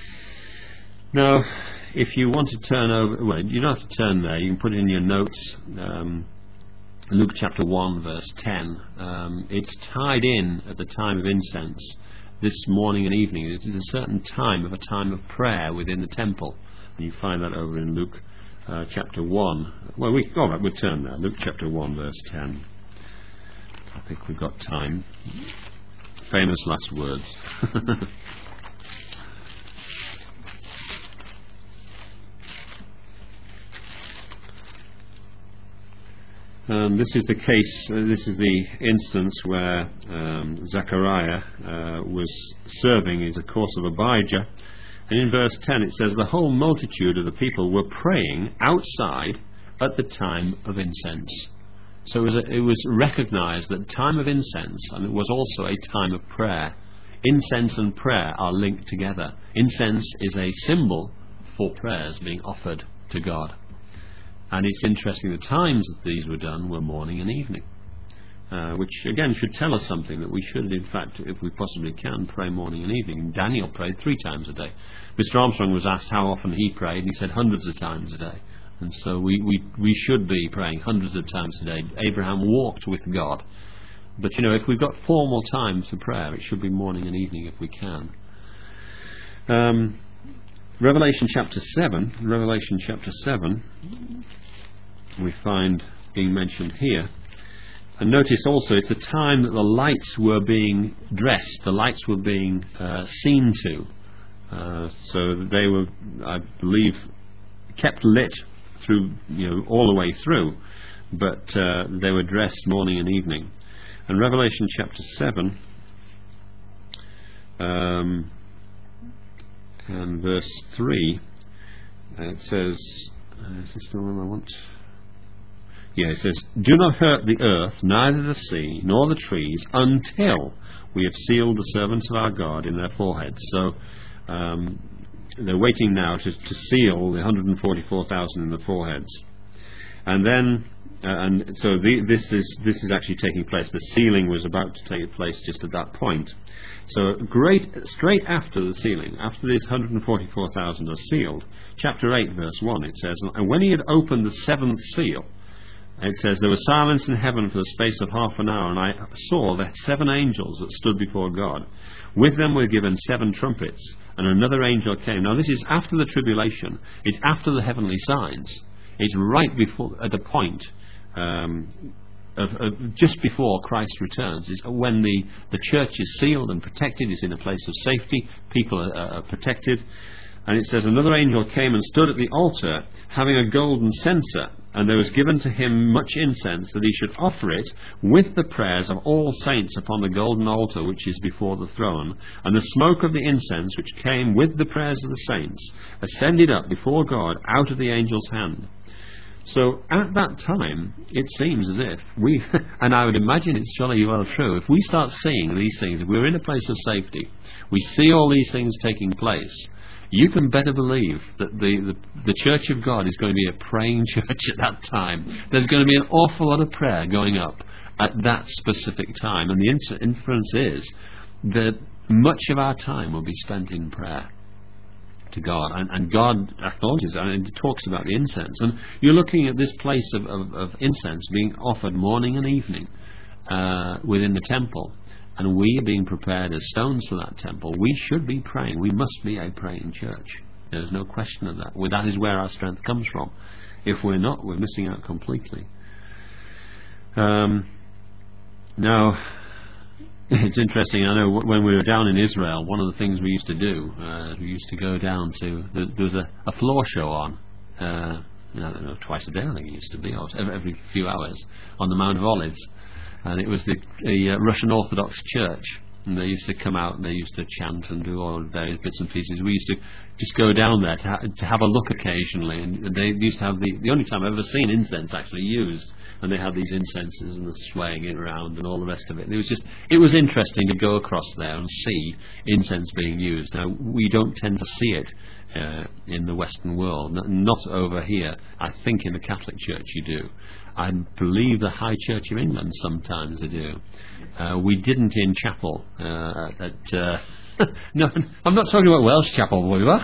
Now, if you want to turn over, well, you don't have to turn there, you can put it in your notes, um, Luke chapter one verse ten. Um, it's tied in at the time of incense, this morning and evening. It is a certain time of a time of prayer within the temple. And you find that over in Luke uh, chapter one. Well, we, all right, we'll turn there. Luke chapter one verse ten. I think we've got time. Famous last words. Um, this is the case, uh, this is the instance where um, Zechariah uh, was serving as a course of Abijah. And in verse ten it says, the whole multitude of the people were praying outside at the time of incense. So it was, a, it was recognized that time of incense, and it was also a time of prayer. Incense and prayer are linked together. Incense is a symbol for prayers being offered to God. And it's interesting, the times that these were done were morning and evening, uh, which again should tell us something, that we should, in fact, if we possibly can, pray morning and evening. Daniel prayed three times a day. Mister Armstrong was asked how often he prayed, and he said hundreds of times a day. And so we, we, we should be praying hundreds of times a day. Abraham walked with God. But, you know, if we've got formal times for prayer, it should be morning and evening if we can. Um, Revelation chapter seven, Revelation chapter seven, we find being mentioned here. And notice also it's the time that the lights were being dressed, the lights were being uh, seen to. Uh, so they were, I believe, kept lit through, you know, all the way through, but uh, they were dressed morning and evening. And Revelation chapter seven, um, and verse three, uh, it says, uh, is this the one I want? Yeah, it says, do not hurt the earth, neither the sea, nor the trees, until we have sealed the servants of our God in their foreheads. So um, they're waiting now to, to seal the one hundred forty-four thousand in the foreheads. And then, uh, and so the, this is this is actually taking place. The sealing was about to take place just at that point. So great, straight after the sealing, after these one hundred forty-four thousand are sealed, chapter eight, verse one, it says, and when he had opened the seventh seal, it says, there was silence in heaven for the space of half an hour, and I saw the seven angels that stood before God. With them were given seven trumpets, and another angel came. Now this is after the tribulation. It's after the heavenly signs. It's right before, at the point, um, of, of just before Christ returns. It's when the, the church is sealed and protected. It's in a place of safety. People are, are protected. And it says, another angel came and stood at the altar, having a golden censer, and there was given to him much incense, that he should offer it with the prayers of all saints upon the golden altar which is before the throne. And the smoke of the incense, which came with the prayers of the saints, ascended up before God out of the angel's hand. So at that time, it seems as if we, and I would imagine it's jolly well true, if we start seeing these things, if we're in a place of safety, we see all these things taking place, you can better believe that the, the, the Church of God is going to be a praying church at that time. There's going to be an awful lot of prayer going up at that specific time. And the inference is that much of our time will be spent in prayer to God. And, and God acknowledges that, and talks about the incense. And you're looking at this place of, of, of incense being offered morning and evening uh, within the temple. And we are being prepared as stones for that temple. We should be praying. We must be a praying church. There's no question of that. Well, that is where our strength comes from. If we're not, we're missing out completely. Um, now, it's interesting. I know when we were down in Israel, one of the things we used to do, uh, we used to go down to, there was a, a floor show on, uh, I don't know, twice a day I think it used to be, or every, every few hours, on the Mount of Olives. And it was the, the uh, Russian Orthodox Church, and they used to come out and they used to chant and do all various bits and pieces. We used to just go down there to, ha- to have a look occasionally, and they used to have the, the only time I've ever seen incense actually used, and they had these incenses and the swaying it around and all the rest of it. And it was just, it was interesting to go across there and see incense being used. Now, we don't tend to see it uh, in the Western world, not over here. I think in the Catholic Church you do. I believe the High Church of England sometimes they do. Uh, we didn't in chapel. Uh, at uh, no, I'm not talking about Welsh chapel, Boybach.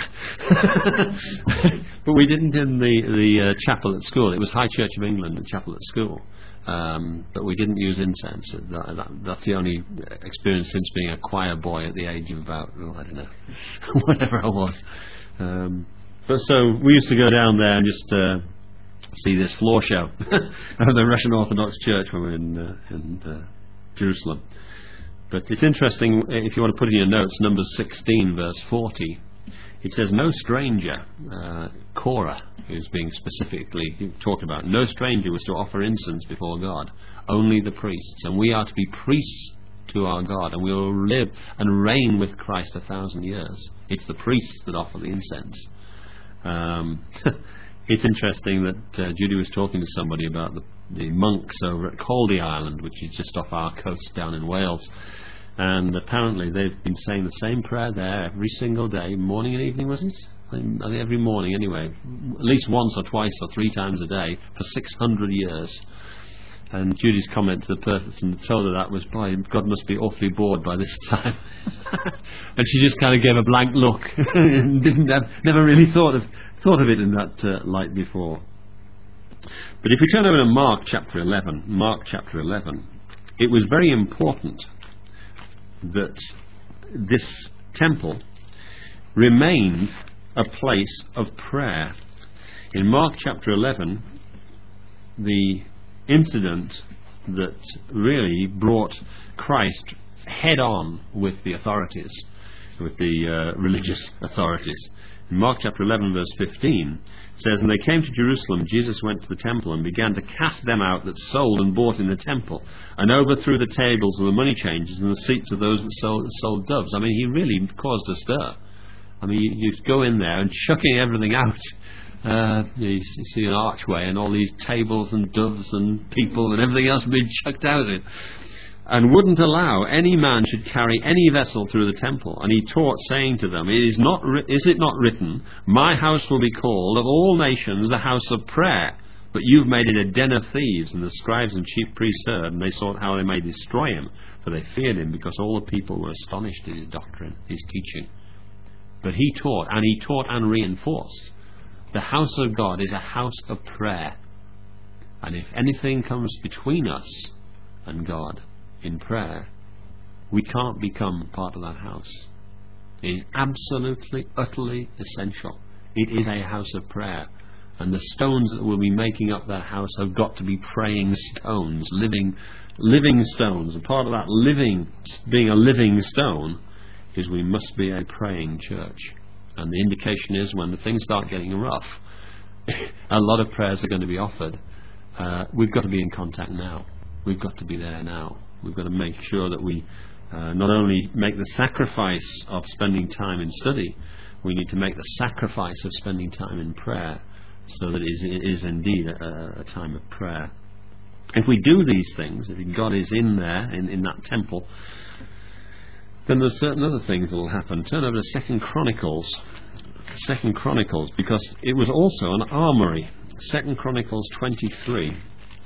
But we didn't in the the uh, chapel at school. It was High Church of England, the chapel at school. Um, but we didn't use incense. That, that, that's the only experience since being a choir boy at the age of about, oh, I don't know, whatever I was. Um, but so we used to go down there and just uh, see this floor show of the Russian Orthodox Church when we were in, uh, in uh, Jerusalem. But it's interesting, if you want to put in your notes, Numbers sixteen, verse forty. It says, no stranger uh, Korah who's being specifically talked about. No stranger was to offer incense before God, only the priests. And we are to be priests to our God, and we will live and reign with Christ a thousand years. It's the priests that offer the incense. Um, it's interesting that uh, Judy was talking to somebody about the, the monks over at Caldy Island, which is just off our coast down in Wales. And apparently they've been saying the same prayer there every single day, morning and evening, wasn't it? I think every morning anyway, at least once or twice or three times a day for six hundred years. And Judy's comment to the person that told her that was, boy, God must be awfully bored by this time. And she just kind of gave a blank look and didn't have, never really thought of thought of it in that uh, light before. But if we turn over to Mark chapter eleven, Mark chapter eleven, it was very important that this temple remained a place of prayer. In Mark chapter eleven, the incident that really brought Christ head on with the authorities, with the uh, religious authorities. In Mark chapter eleven verse fifteen, it says, "And they came to Jerusalem. Jesus went to the temple and began to cast them out that sold and bought in the temple, and overthrew the tables of the money changers and the seats of those that sold, sold doves." I mean, he really caused a stir. I mean, you, you go in there and chucking everything out. Uh, you, you see an archway and all these tables and doves and people and everything else being chucked out of it. And wouldn't allow any man should carry any vessel through the temple. And he taught, saying to them, "It is not, is it not written, my house will be called of all nations the house of prayer? But you've made it a den of thieves." And the scribes and chief priests heard, and they sought how they might destroy him, for they feared him, because all the people were astonished at his doctrine, his teaching. But he taught, and he taught and reinforced, the house of God is a house of prayer. And if anything comes between us and God in prayer, we can't become part of that house. It is absolutely, utterly essential. It is a house of prayer. And the stones that will be making up that house have got to be praying stones, living, living stones. And part of that living, being a living stone, is we must be a praying church. And the indication is when the things start getting rough, a lot of prayers are going to be offered. Uh, we've got to be in contact now. We've got to be there now. We've got to make sure that we uh, not only make the sacrifice of spending time in study, we need to make the sacrifice of spending time in prayer, so that it is, it is indeed a, a time of prayer. If we do these things, if God is in there, in, in that temple, then there's certain other things that will happen. Turn over to Second Chronicles. Second Chronicles, because it was also an armory. Second Chronicles twenty-three.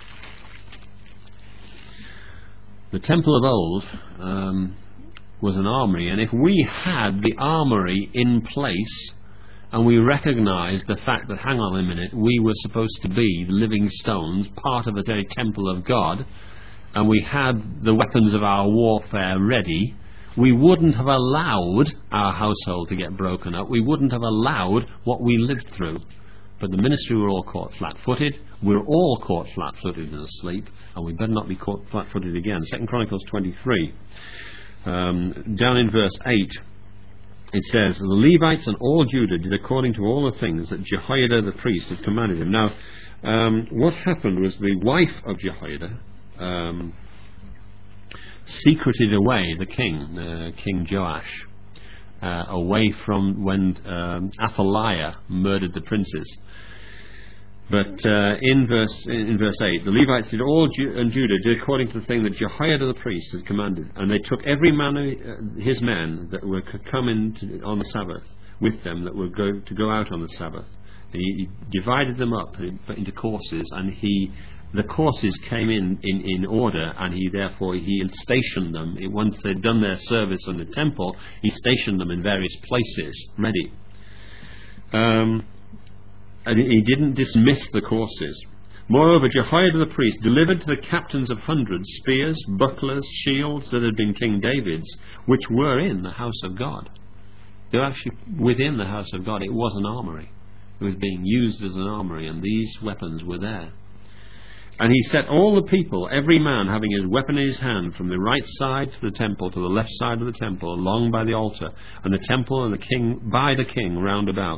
The temple of old um, was an armory, and if we had the armory in place, and we recognised the fact that, hang on a minute, we were supposed to be the living stones, part of the very temple of God, and we had the weapons of our warfare ready, we wouldn't have allowed our household to get broken up. We wouldn't have allowed what we lived through. But the ministry were all caught flat-footed. We're all caught flat-footed and asleep, and we better not be caught flat-footed again. Second Chronicles twenty-three, um, down in verse eight, it says, "The Levites and all Judah did according to all the things that Jehoiada the priest had commanded him." Now, um, what happened was the wife of Jehoiada um, secreted away the king, uh, King Joash, uh, away from when um, Athaliah murdered the princes. But uh, in verse in verse eight, the Levites did all Ju- and Judah did according to the thing that Jehoiada the priest had commanded, and they took every man uh, his men that were come in to, on the Sabbath with them, that were go, to go out on the Sabbath. And he, he divided them up into courses, and he the courses came in, in, in order, and he therefore he stationed them. Once they'd done their service in the temple, he stationed them in various places, ready. Um, and he didn't dismiss the courses. Moreover, Jehoiada the priest delivered to the captains of hundreds spears, bucklers, shields that had been King David's, which were in the house of God. They were actually within the house of God. It was an armory. It was being used as an armory, and these weapons were there. And he set all the people, every man having his weapon in his hand, from the right side to the temple to the left side of the temple, along by the altar, and the temple and the king by the king round about.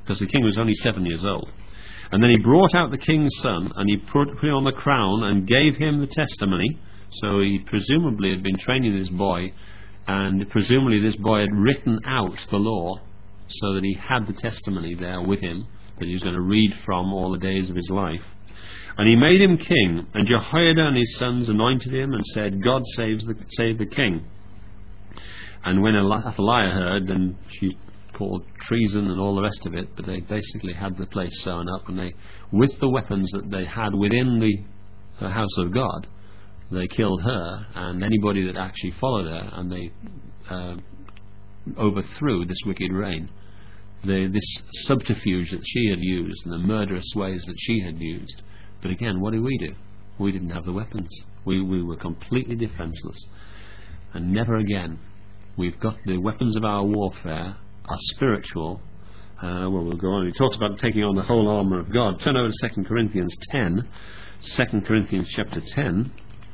because the king was only seven years old. And then he brought out the king's son, and he put, put him on the crown and gave him the testimony. So he presumably had been training this boy, and presumably this boy had written out the law so that he had the testimony there with him that he was going to read from all the days of his life. And he made him king, and Jehoiada and his sons anointed him and said, God saves the, save the king. And when Athaliah heard, then she called treason and all the rest of it, but they basically had the place sewn up, and they, with the weapons that they had within the, the house of God, they killed her and anybody that actually followed her, and they uh, overthrew this wicked reign. The, this subterfuge that she had used and the murderous ways that she had used. But again, what did we do? We didn't have the weapons. We, we were completely defenseless. And never again. We've got the weapons of our warfare are spiritual. Uh, well, we'll go on. He talks about taking on the whole armour of God. Turn over to Second Corinthians ten. Second Corinthians chapter ten.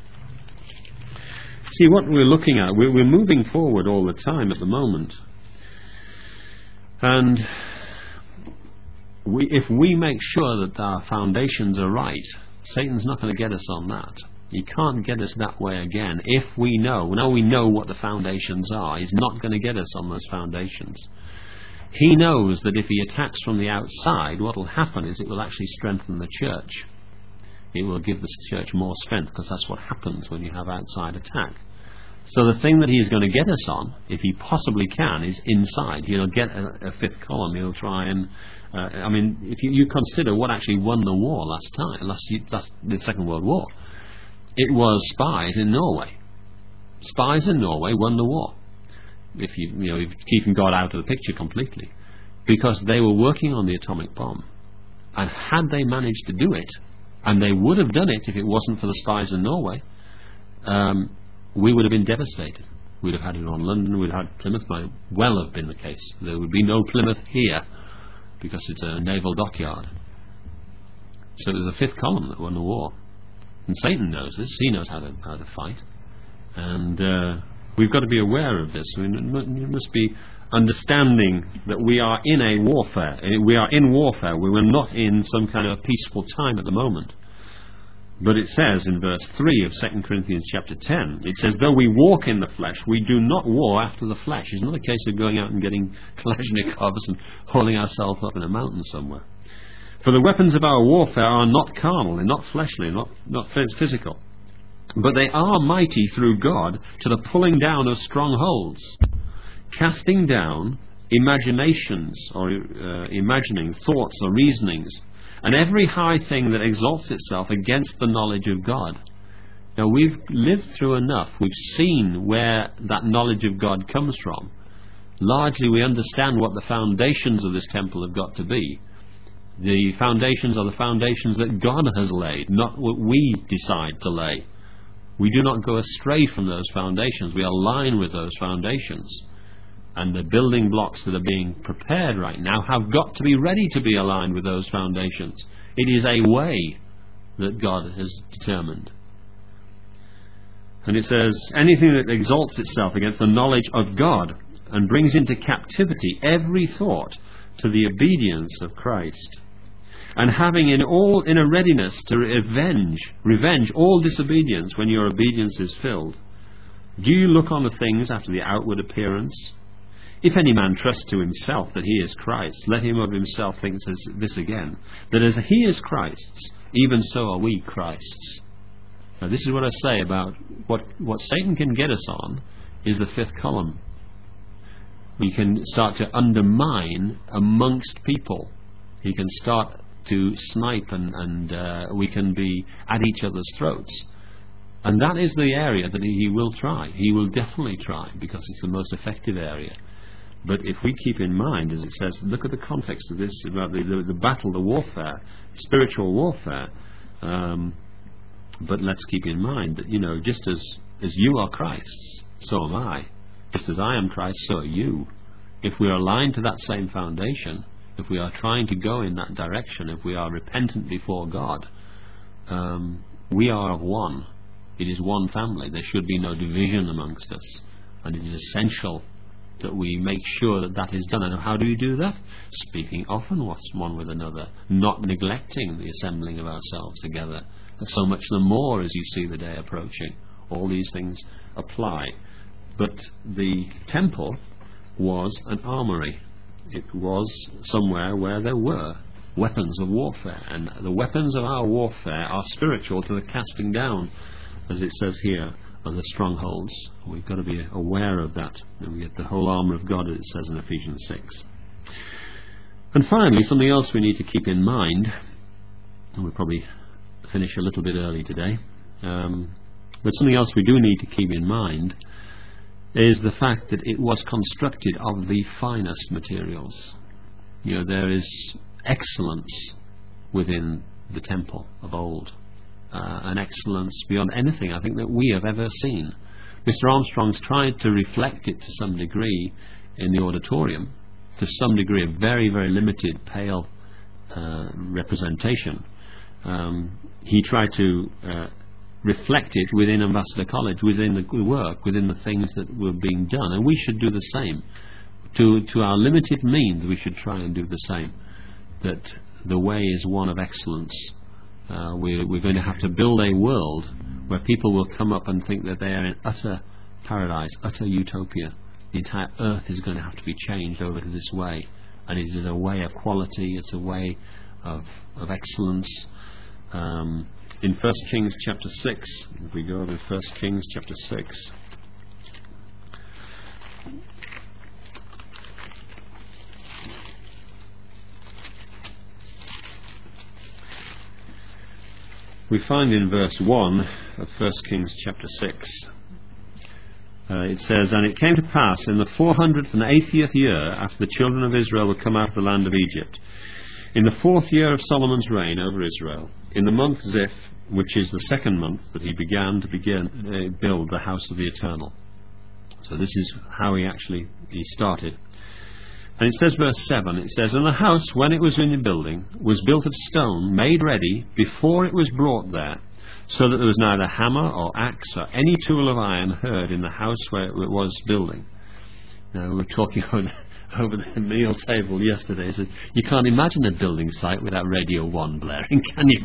See, what we're looking at, we're, we're moving forward all the time at the moment. And we, if we make sure that our foundations are right, Satan's not going to get us on that. He can't get us that way again. If we know, now we know what the foundations are, he's not going to get us on those foundations. He knows that if he attacks from the outside, what will happen is it will actually strengthen the church. It will give the church more strength, because that's what happens when you have outside attack. So the thing that he's going to get us on, if he possibly can, is inside. He'll get a, a fifth column. He'll try and, uh, I mean, if you, you consider what actually won the war last time, last, last the Second World War, it was spies in Norway. Spies in Norway won the war. If you, you know, if keeping God out of the picture completely, because they were working on the atomic bomb, and had they managed to do it, and they would have done it if it wasn't for the spies in Norway, um, we would have been devastated. We'd have had it on London, we'd have had Plymouth, might well have been the case. There would be no Plymouth here, because it's a naval dockyard. So it was the fifth column that won the war. And Satan knows this, he knows how to, how to fight. And uh, we've got to be aware of this. I mean, you must be understanding that we are in a warfare. We are in warfare. We were not in some kind of peaceful time at the moment. But it says in verse three of Second Corinthians chapter ten, it says, though we walk in the flesh, we do not war after the flesh. It's not a case of going out and getting Kalashnikovs and hauling ourselves up in a mountain somewhere. For the weapons of our warfare are not carnal, they're not fleshly, not, not physical. But they are mighty through God to the pulling down of strongholds, casting down imaginations or uh, imagining thoughts or reasonings, and every high thing that exalts itself against the knowledge of God. Now, we've lived through enough. We've seen where that knowledge of God comes from. Largely, we understand what the foundations of this temple have got to be. The foundations are the foundations that God has laid, not what we decide to lay. We do not go astray from those foundations. We align with those foundations. And the building blocks that are being prepared right now have got to be ready to be aligned with those foundations. It is a way that God has determined. And it says, anything that exalts itself against the knowledge of God and brings into captivity every thought to the obedience of Christ, and having in all in a readiness to revenge, revenge all disobedience when your obedience is filled. Do you look on the things after the outward appearance? If any man trust to himself that he is Christ, let him of himself think this again, that as he is Christ's, even so are we Christ's. Now, this is what I say about what, what Satan can get us on is the fifth column. We can start to undermine amongst people. He can start to snipe and, and uh, we can be at each other's throats. And that is the area that he will try. He will definitely try, because it's the most effective area. But if we keep in mind, as it says, look at the context of this, about the, the, the battle, the warfare, spiritual warfare. Um, but let's keep in mind that, you know, just as, as you are Christ's, so am I. Just as I am Christ, so are you. If we are aligned to that same foundation, if we are trying to go in that direction, if we are repentant before God, um, we are of one. It is one family. There should be no division amongst us. And it is essential that we make sure that that is done. And how do we do that? Speaking often one with another, not neglecting the assembling of ourselves together, so much the more as you see the day approaching. All these things apply. But the temple was an armory. It was somewhere where there were weapons of warfare, and the weapons of our warfare are spiritual to the casting down, as it says here, of the strongholds. We've got to be aware of that, and we get the whole armour of God, as it says in Ephesians six. And finally, something else we need to keep in mind, and we'll probably finish a little bit early today, um, but something else we do need to keep in mind is the fact that it was constructed of the finest materials. You know, there is excellence within the temple of old, uh, an excellence beyond anything I think that we have ever seen. Mister Armstrong's tried to reflect it to some degree in the auditorium, to some degree a very, very limited, pale uh, representation. Um, he tried to uh, reflect it within Ambassador College, within the work, within the things that were being done, and we should do the same. To, to our limited means, we should try and do the same. That the way is one of excellence. Uh, we're, we're going to have to build a world where people will come up and think that they are in utter paradise, utter utopia. The entire earth is going to have to be changed over to this way, and it is a way of quality, it's a way of, of excellence. Um, in First Kings chapter six, if we go to First Kings chapter six, we find in verse one of First Kings chapter six, uh, it says, "And it came to pass in the four hundredth and eightieth year after the children of Israel were come out of the land of Egypt, in the fourth year of Solomon's reign over Israel, in the month Ziph, which is the second month, that he began to begin uh, build the house of the Eternal." So this is how he actually he started. And it says, verse seven, it says, "And the house, when it was in the building, was built of stone, made ready, before it was brought there, so that there was neither hammer or axe or any tool of iron heard in the house where it was building." Now, we were talking over, over the meal table yesterday. So you can't imagine a building site without Radio one blaring, can you?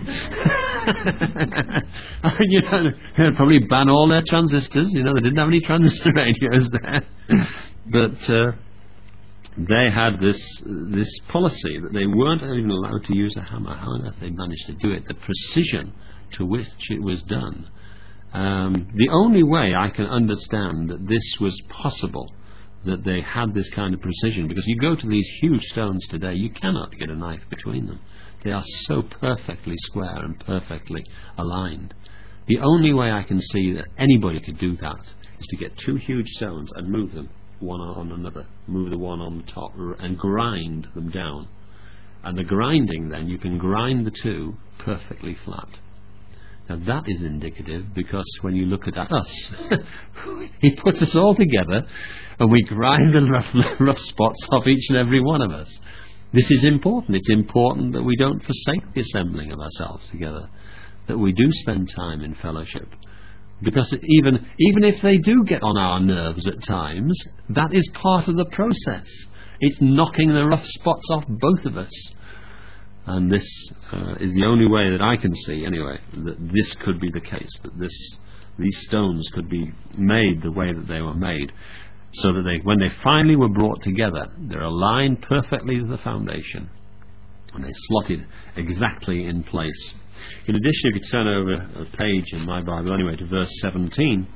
You know, they'd probably ban all their transistors. You know, they didn't have any transistor radios there. But uh, they had this this policy that they weren't even allowed to use a hammer. How on earth they managed to do it? The precision to which it was done. Um, the only way I can understand that this was possible, that they had this kind of precision, because you go to these huge stones today, you cannot get a knife between them. They are so perfectly square and perfectly aligned. The only way I can see that anybody could do that is to get two huge stones and move them one on another, move the one on the top and grind them down. And the grinding, then, you can grind the two perfectly flat. Now that is indicative, because when you look at us, he puts us all together and we grind the rough, rough spots off each and every one of us. This is important. It's important that we don't forsake the assembling of ourselves together, that we do spend time in fellowship. Because even, even if they do get on our nerves at times, that is part of the process. It's knocking the rough spots off both of us. And this uh, is the only way that I can see, anyway, that this could be the case, that this, these stones could be made the way that they were made, so that they, when they finally were brought together, they're aligned perfectly to the foundation, and they slotted exactly in place. In addition, if you turn over a page in my Bible, anyway, to verse seventeen,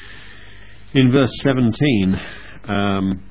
in verse seventeen, um,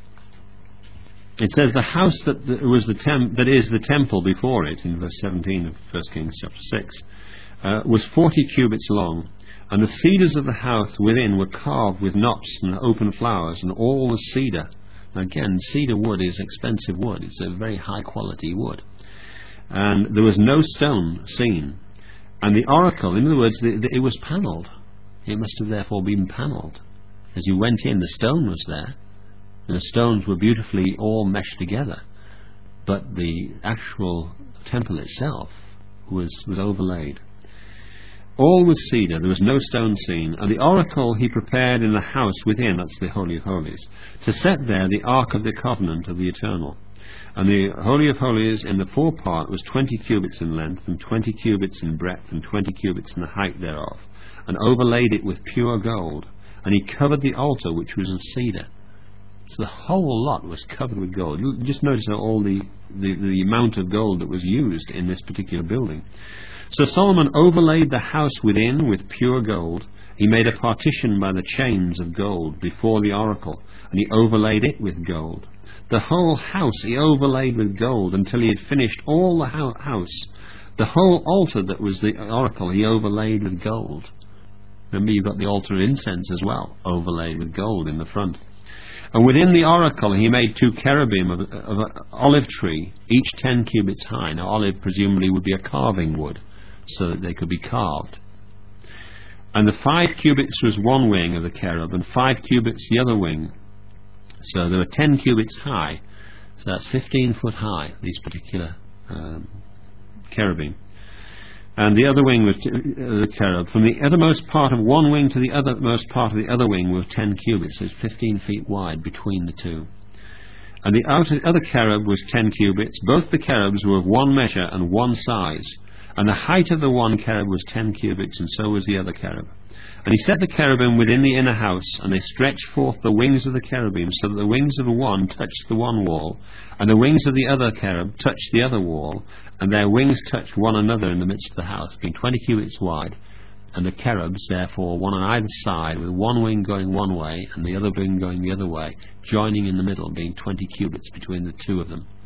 it says, "The house that was the tem- that is the temple before it," in verse seventeen of First Kings chapter six, uh, "was forty cubits long, and the cedars of the house within were carved with knops and open flowers, and all the cedar." Now again, cedar wood is expensive wood. It's a very high quality wood. "And there was no stone seen. And the oracle," in other words, the, the, it was panelled. It must have therefore been panelled. As you went in, the stone was there. And the stones were beautifully all meshed together, but the actual temple itself was, was overlaid. All was cedar, there was no stone seen. And the oracle he prepared in the house within, that's the Holy of Holies, to set there the ark of the covenant of the Eternal. And the Holy of Holies in the forepart was twenty cubits in length, and twenty cubits in breadth, and twenty cubits in the height thereof, and overlaid it with pure gold. And he covered the altar, which was of cedar. So the whole lot was covered with gold. You just notice all the, the, the amount of gold that was used in this particular building. So Solomon overlaid the house within with pure gold. He made a partition by the chains of gold before the oracle, and he overlaid it with gold. The whole house he overlaid with gold until he had finished all the ho- house. The whole altar that was the oracle he overlaid with gold. Remember, you've got the altar of incense as well, overlaid with gold in the front. And within the oracle he made two cherubim of, of an olive tree, each ten cubits high. Now olive presumably would be a carving wood, so that they could be carved. And the five cubits was one wing of the cherub, and five cubits the other wing. So they were ten cubits high. So that's fifteen foot high, these particular um, cherubim. And the other wing was uh, the cherub. From the othermost part of one wing to the othermost part of the other wing were ten cubits. So it's fifteen feet wide between the two. And the outer, other cherub was ten cubits. Both the cherubs were of one measure and one size. And the height of the one cherub was ten cubits, and so was the other cherub. And he set the cherubim within the inner house, and they stretched forth the wings of the cherubim, so that the wings of the one touched the one wall, and the wings of the other cherub touched the other wall, and their wings touched one another in the midst of the house, being twenty cubits wide. And the cherubs, therefore, one on either side, with one wing going one way, and the other wing going the other way, joining in the middle, being twenty cubits between the two of them.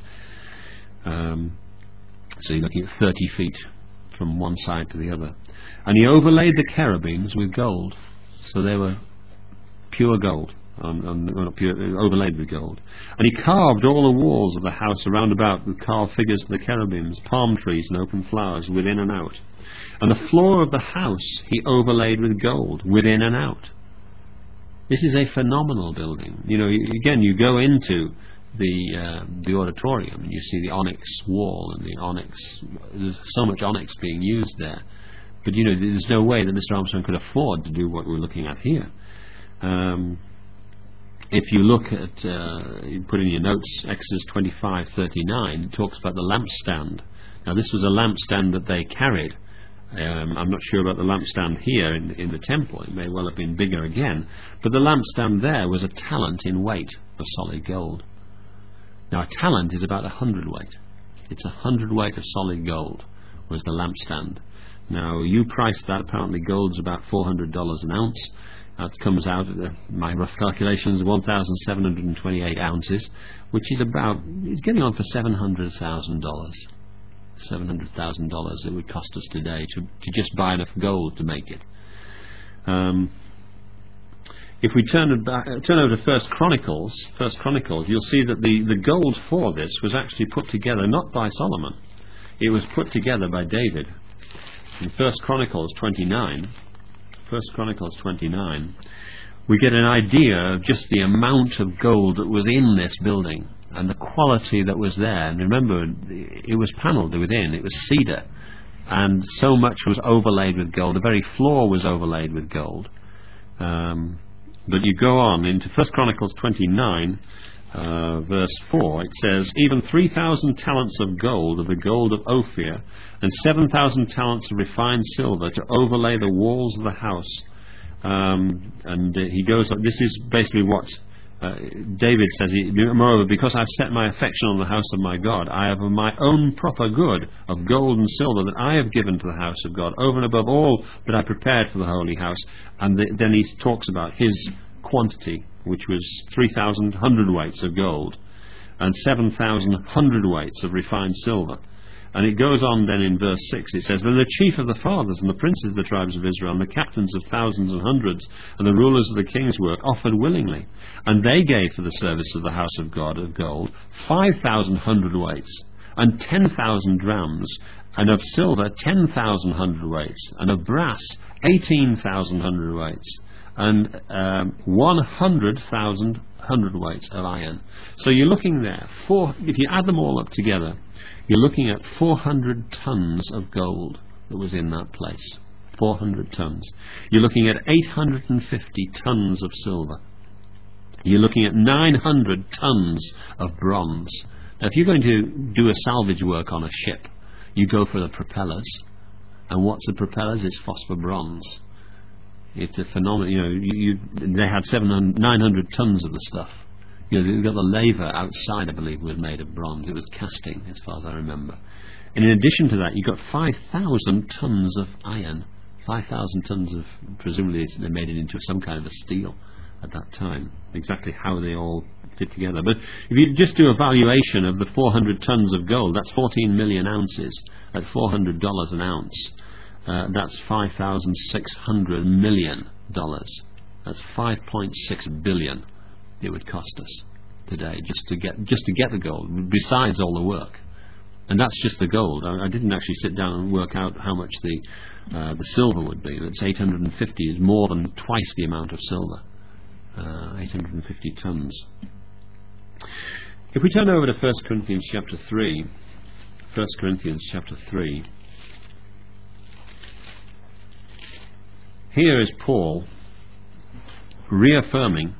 Um, so you're looking at thirty feet from one side to the other. And he overlaid the cherubims with gold, so they were pure gold, um, um, not pure, overlaid with gold. And he carved all the walls of the house around about with carved figures of the cherubims, palm trees and open flowers within and out. And the floor of the house he overlaid with gold within and out. This is a phenomenal building. You know, again, you go into the uh, the auditorium and you see the onyx wall and the onyx. There's so much onyx being used there. But, you know, there's no way that Mister Armstrong could afford to do what we're looking at here. Um, if you look at, uh, you put in your notes, Exodus twenty-five thirty-nine, it talks about the lampstand. Now, this was a lampstand that they carried. Um, I'm not sure about the lampstand here in, in the temple. It may well have been bigger again. But the lampstand there was a talent in weight of solid gold. Now, a talent is about a hundredweight. It's a hundredweight of solid gold was the lampstand. Now, you priced that, apparently gold's about four hundred dollars an ounce. That comes out, at the, my rough calculations, one thousand seven hundred twenty-eight ounces, which is about, it's getting on for seven hundred thousand dollars. seven hundred thousand dollars it would cost us today to, to just buy enough gold to make it. Um, if we turn, back, uh, turn over to First Chronicles, First Chronicles, you'll see that the, the gold for this was actually put together not by Solomon. It was put together by David. In First Chronicles twenty-nine, First Chronicles twenty-nine, we get an idea of just the amount of gold that was in this building and the quality that was there. And remember, it was panelled within, it was cedar, and so much was overlaid with gold. The very floor was overlaid with gold. Um, but you go on into First Chronicles twenty-nine, Uh, verse four, it says, even three thousand talents of gold, of the gold of Ophir, and seven thousand talents of refined silver to overlay the walls of the house. Um, and uh, he goes, this is basically what uh, David says, he, moreover, because I've set my affection on the house of my God, I have of my own proper good of gold and silver that I have given to the house of God, over and above all that I prepared for the holy house. And the, then he talks about his quantity, which was three thousand hundredweights of gold and seven thousand hundredweights of refined silver. And it goes on then in verse six, it says, then the chief of the fathers and the princes of the tribes of Israel and the captains of thousands and hundreds and the rulers of the king's work offered willingly. And they gave for the service of the house of God of gold five thousand hundredweights and ten thousand drams, and of silver ten thousand hundredweights, and of brass eighteen thousand hundredweights, and um, one hundred thousand hundredweights of iron. So you're looking there, four, if you add them all up together, you're looking at four hundred tons of gold that was in that place. four hundred tons. You're looking at eight hundred fifty tons of silver. You're looking at nine hundred tons of bronze. Now, if you're going to do a salvage work on a ship, you go for the propellers. And what's the propellers? It's phosphor bronze. It's a phenomenon. You know, you, you, they had seven hundred, nine hundred tons of the stuff. You know, you've got the laver outside, I believe, was made of bronze. It was casting, as far as I remember. And in addition to that, you've got five thousand tons of iron. five thousand tons of, presumably they made it into some kind of a steel at that time. Exactly how they all fit together. But if you just do a valuation of the four hundred tons of gold, that's fourteen million ounces at four hundred dollars an ounce. Uh, that's five thousand six hundred million dollars. That's five point six billion it would cost us today just to get just to get the gold, besides all the work. And that's just the gold. I, I didn't actually sit down and work out how much the uh, the silver would be. That's eight hundred fifty, is more than twice the amount of silver. Uh, eight hundred fifty tons. If we turn over to First Corinthians chapter three, First Corinthians chapter three, here is Paul reaffirming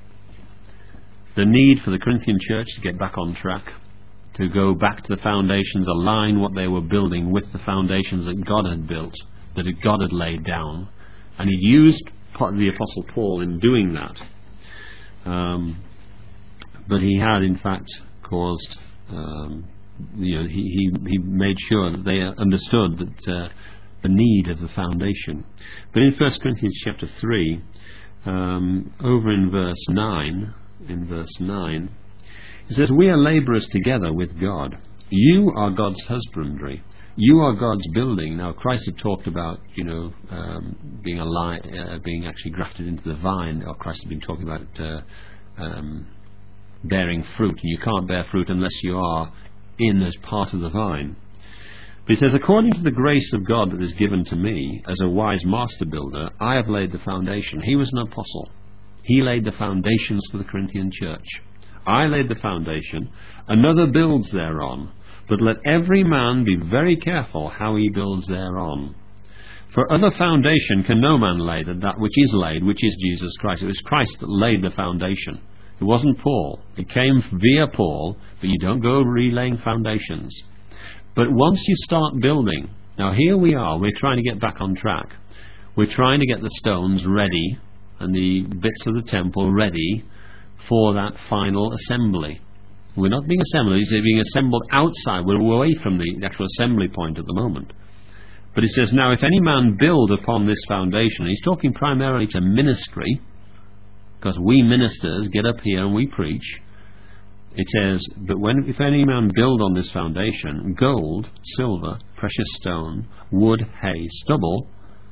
the need for the Corinthian church to get back on track, to go back to the foundations, align what they were building with the foundations that God had built, that God had laid down. And he used the Apostle Paul in doing that. Um, but he had, in fact, caused, um, you know, he, he, he made sure that they understood that uh, the need of the foundation. But in First Corinthians chapter three, um, over in verse nine, in verse nine, it says, "We are labourers together with God. You are God's husbandry. You are God's building." Now, Christ had talked about, you know, um, being alive, uh, being actually grafted into the vine. Or Christ had been talking about uh, um, bearing fruit. And you can't bear fruit unless you are in as part of the vine. But he says, "According to the grace of God that is given to me, as a wise master builder, I have laid the foundation." He was an apostle. He laid the foundations for the Corinthian church. "I laid the foundation, another builds thereon. But let every man be very careful how he builds thereon. For other foundation can no man lay than that which is laid, which is Jesus Christ." It was Christ that laid the foundation. It wasn't Paul. It came via Paul, but you don't go relaying foundations. But once you start building, now here we are, we're trying to get back on track. We're trying to get the stones ready and the bits of the temple ready for that final assembly. We're not being assembled, it's being assembled outside. We're away from the actual assembly point at the moment. But he says, "Now if any man build upon this foundation," he's talking primarily to ministry, because we ministers get up here and we preach. It says, "But when if any man build on this foundation, gold, silver, precious stone, wood, hay, stubble,"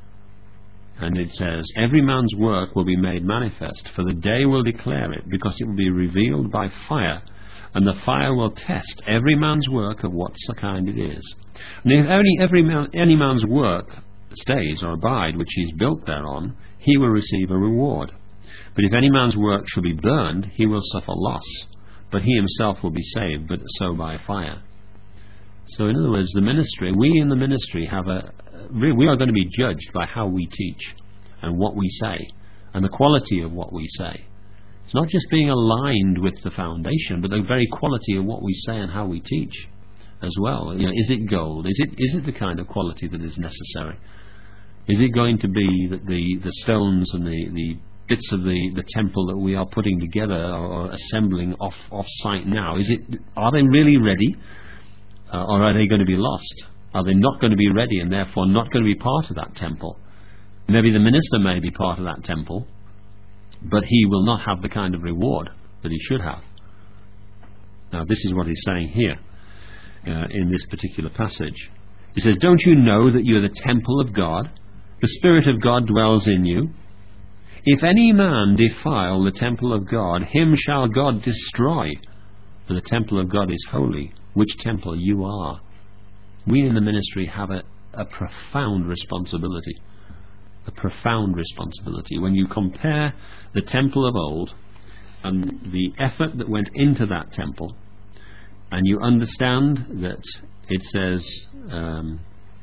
and it says, "every man's work will be made manifest, for the day will declare it, because it will be revealed by fire, and the fire will test every man's work of what kind it is. And if only every man, any man's work stays or abide, which he's built thereon, he will receive a reward. But if any man's work shall be burned, he will suffer loss, but he himself will be saved, but so by fire." So in other words, the ministry, we in the ministry have a, we are going to be judged by how we teach and what we say and the quality of what we say. It's not just being aligned with the foundation, but the very quality of what we say and how we teach as well. You know, is it gold? Is it is it the kind of quality that is necessary? Is it going to be that the, the stones and the, the bits of the, the temple that we are putting together or assembling off off site now? Is it are they really ready, uh, or are they going to be lost? Are they not going to be ready and therefore not going to be part of that temple? Maybe the minister may be part of that temple, but he will not have the kind of reward that he should have. Now this is what he's saying here uh, in this particular passage. He says, "Don't you know that you are the temple of God? The Spirit of God dwells in you. If any man defile the temple of God, him shall God destroy. For the temple of God is holy, which temple you are." We in the ministry have a, a profound responsibility. A profound responsibility. When you compare the temple of old and the effort that went into that temple, and you understand that it says, um,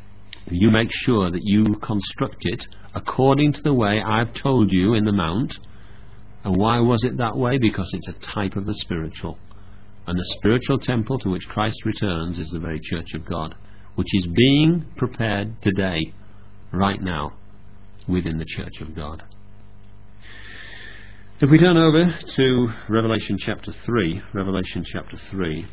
You make sure that you construct it according to the way I've told you in the Mount. And why was it that way? Because it's a type of the spiritual. And the spiritual temple to which Christ returns is the very church of God, which is being prepared today, right now, within the church of God. If we turn over to Revelation chapter three, Revelation chapter three.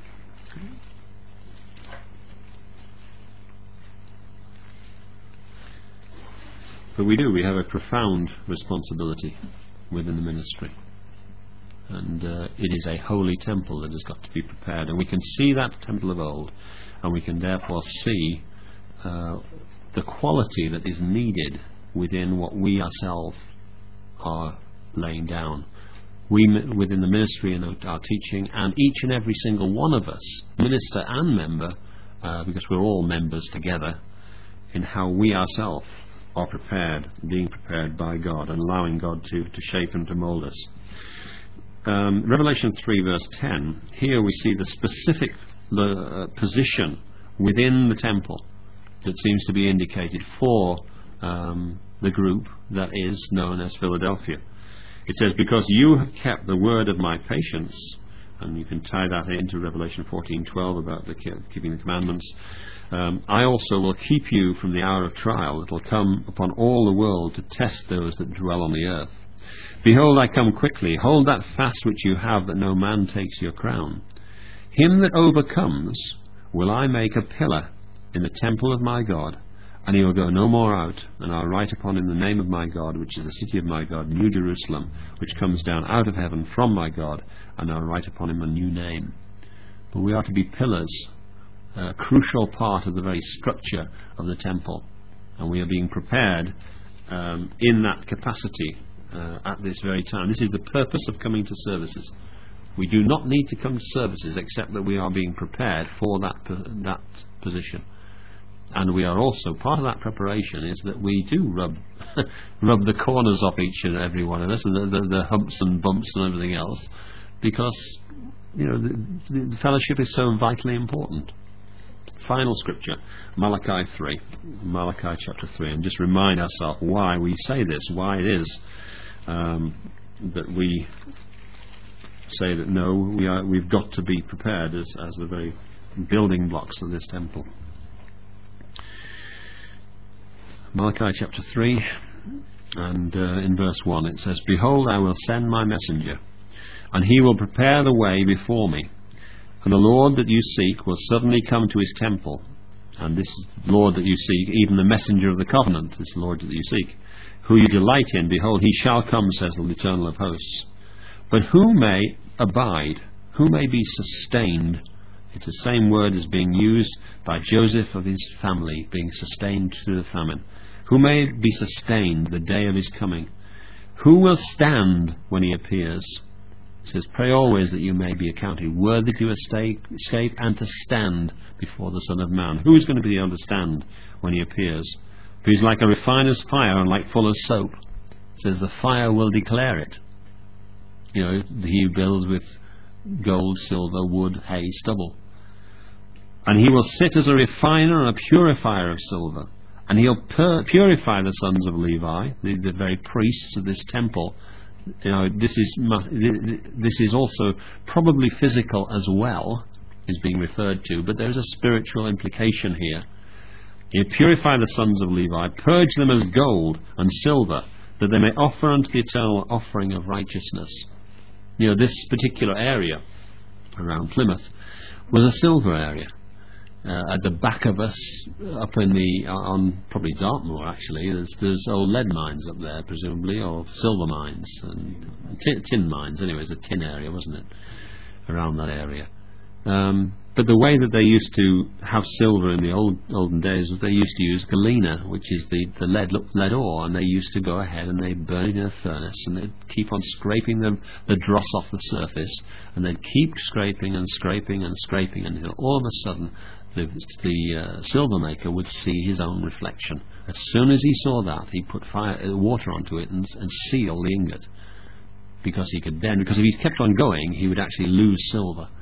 But we do, we have a profound responsibility within the ministry. And uh, it is a holy temple that has got to be prepared. And we can see that temple of old, and we can therefore see uh, the quality that is needed within what we ourselves are laying down. We, within the ministry and our teaching, and each and every single one of us, minister and member, uh, because we're all members together, in how we ourselves are prepared, being prepared by God, and allowing God to, to shape and to mould us. Um, Revelation three verse ten, here we see the specific uh, position within the temple that seems to be indicated for um, the group that is known as Philadelphia. It says, because you have kept the word of my patience, and you can tie that into Revelation fourteen twelve about the keeping the commandments, um, I also will keep you from the hour of trial that will come upon all the world to test those that dwell on the earth. Behold, I come quickly. Hold that fast which you have, that no man takes your crown. Him that overcomes will I make a pillar in the temple of my God, and he will go no more out. And I'll write upon him the name of my God, which is the city of my God, New Jerusalem, which comes down out of heaven from my God, and I'll write upon him a new name. But we are to be pillars, a crucial part of the very structure of the temple, and we are being prepared um, in that capacity uh, at this very time. This is the purpose of coming to services. We do not need to come to services except that we are being prepared for that that position. And we are also, part of that preparation is that we do rub rub the corners off each and every one of us, and the, the, the humps and bumps and everything else, because you know the, the fellowship is so vitally important. Final scripture, Malachi three, Malachi chapter three, and just remind ourselves why we say this, why it is um, that we say that no, we are, we've got to be prepared as, as the very building blocks of this temple. Malachi chapter three, and uh, in verse one it says, behold, I will send my messenger, and he will prepare the way before me. And the Lord that you seek will suddenly come to his temple. And this Lord that you seek, even the messenger of the covenant, is the Lord that you seek. Who you delight in, behold, he shall come, says the Eternal of hosts. But who may abide? Who may be sustained? It's the same word as being used by Joseph of his family, being sustained through the famine. Who may be sustained the day of his coming? Who will stand when he appears? It says, pray always that you may be accounted worthy to escape and to stand before the Son of Man. Who is going to be able to stand when he appears? For he's like a refiner's fire and like fuller's soap. It says the fire will declare it. You know, he builds with gold, silver, wood, hay, stubble. And he will sit as a refiner and a purifier of silver. And he'll pur- purify the sons of Levi, the, the very priests of this temple. You know, this is this is also probably physical as well, is being referred to, but there's a spiritual implication here. You purify the sons of Levi, purge them as gold and silver, that they may offer unto the eternal offering of righteousness. You know, this particular area around Plymouth was a silver area. Uh, at the back of us, up in the on probably Dartmoor actually, there's there's old lead mines up there, presumably, or silver mines and tin, tin mines. Anyway, it's a tin area, wasn't it, around that area? Um, but the way that they used to have silver in the old olden days was they used to use galena, which is the the lead lead ore, and they used to go ahead and they burn it in a furnace, and they'd keep on scraping the the dross off the surface, and they'd keep scraping and scraping and scraping until all of a sudden the, the uh, silver maker would see his own reflection. As soon as he saw that, he put fire, uh, water onto it and, and seal the ingot, because he could then, because if he kept on going, he would actually lose silver.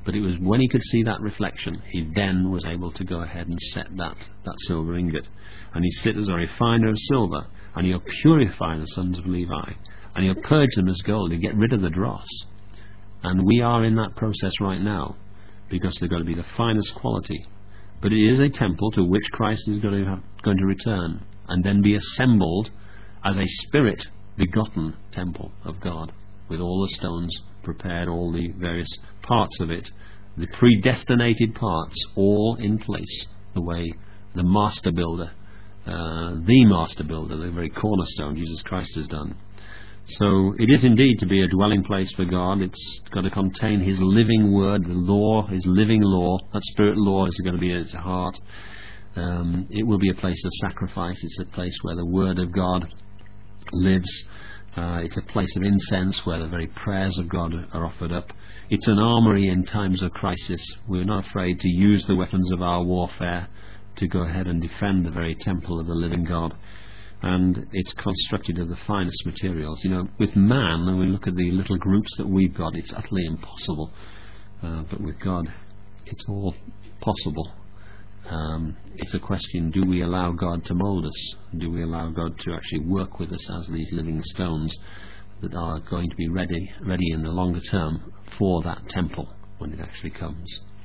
But it was when he could see that reflection, he then was able to go ahead and set that, that silver ingot. And he sit as a refiner of silver, and he'll purify the sons of Levi, and he'll purge them as gold, he'll get rid of the dross. And we are in that process right now, because they're going to be the finest quality. But it is a temple to which Christ is going to, have, going to return, and then be assembled as a spirit-begotten temple of God, with all the stones prepared, all the various parts of it, the predestinated parts, all in place, the way the master builder, uh, the master builder, the very cornerstone, Jesus Christ, has done. So it is indeed to be a dwelling place for God. It's got to contain His living word, the law, His living law. That spirit law is going to be at its heart. Um, it will be a place of sacrifice. It's a place where the word of God lives. Uh, it's a place of incense where the very prayers of God are offered up. It's an armory in times of crisis. We're not afraid to use the weapons of our warfare to go ahead and defend the very temple of the living God. And it's constructed of the finest materials. You know, with man, when we look at the little groups that we've got, it's utterly impossible. Uh, but with God, it's all possible. Um, it's a question, do we allow God to mould us? Do we allow God to actually work with us as these living stones that are going to be ready, ready in the longer term for that temple when it actually comes?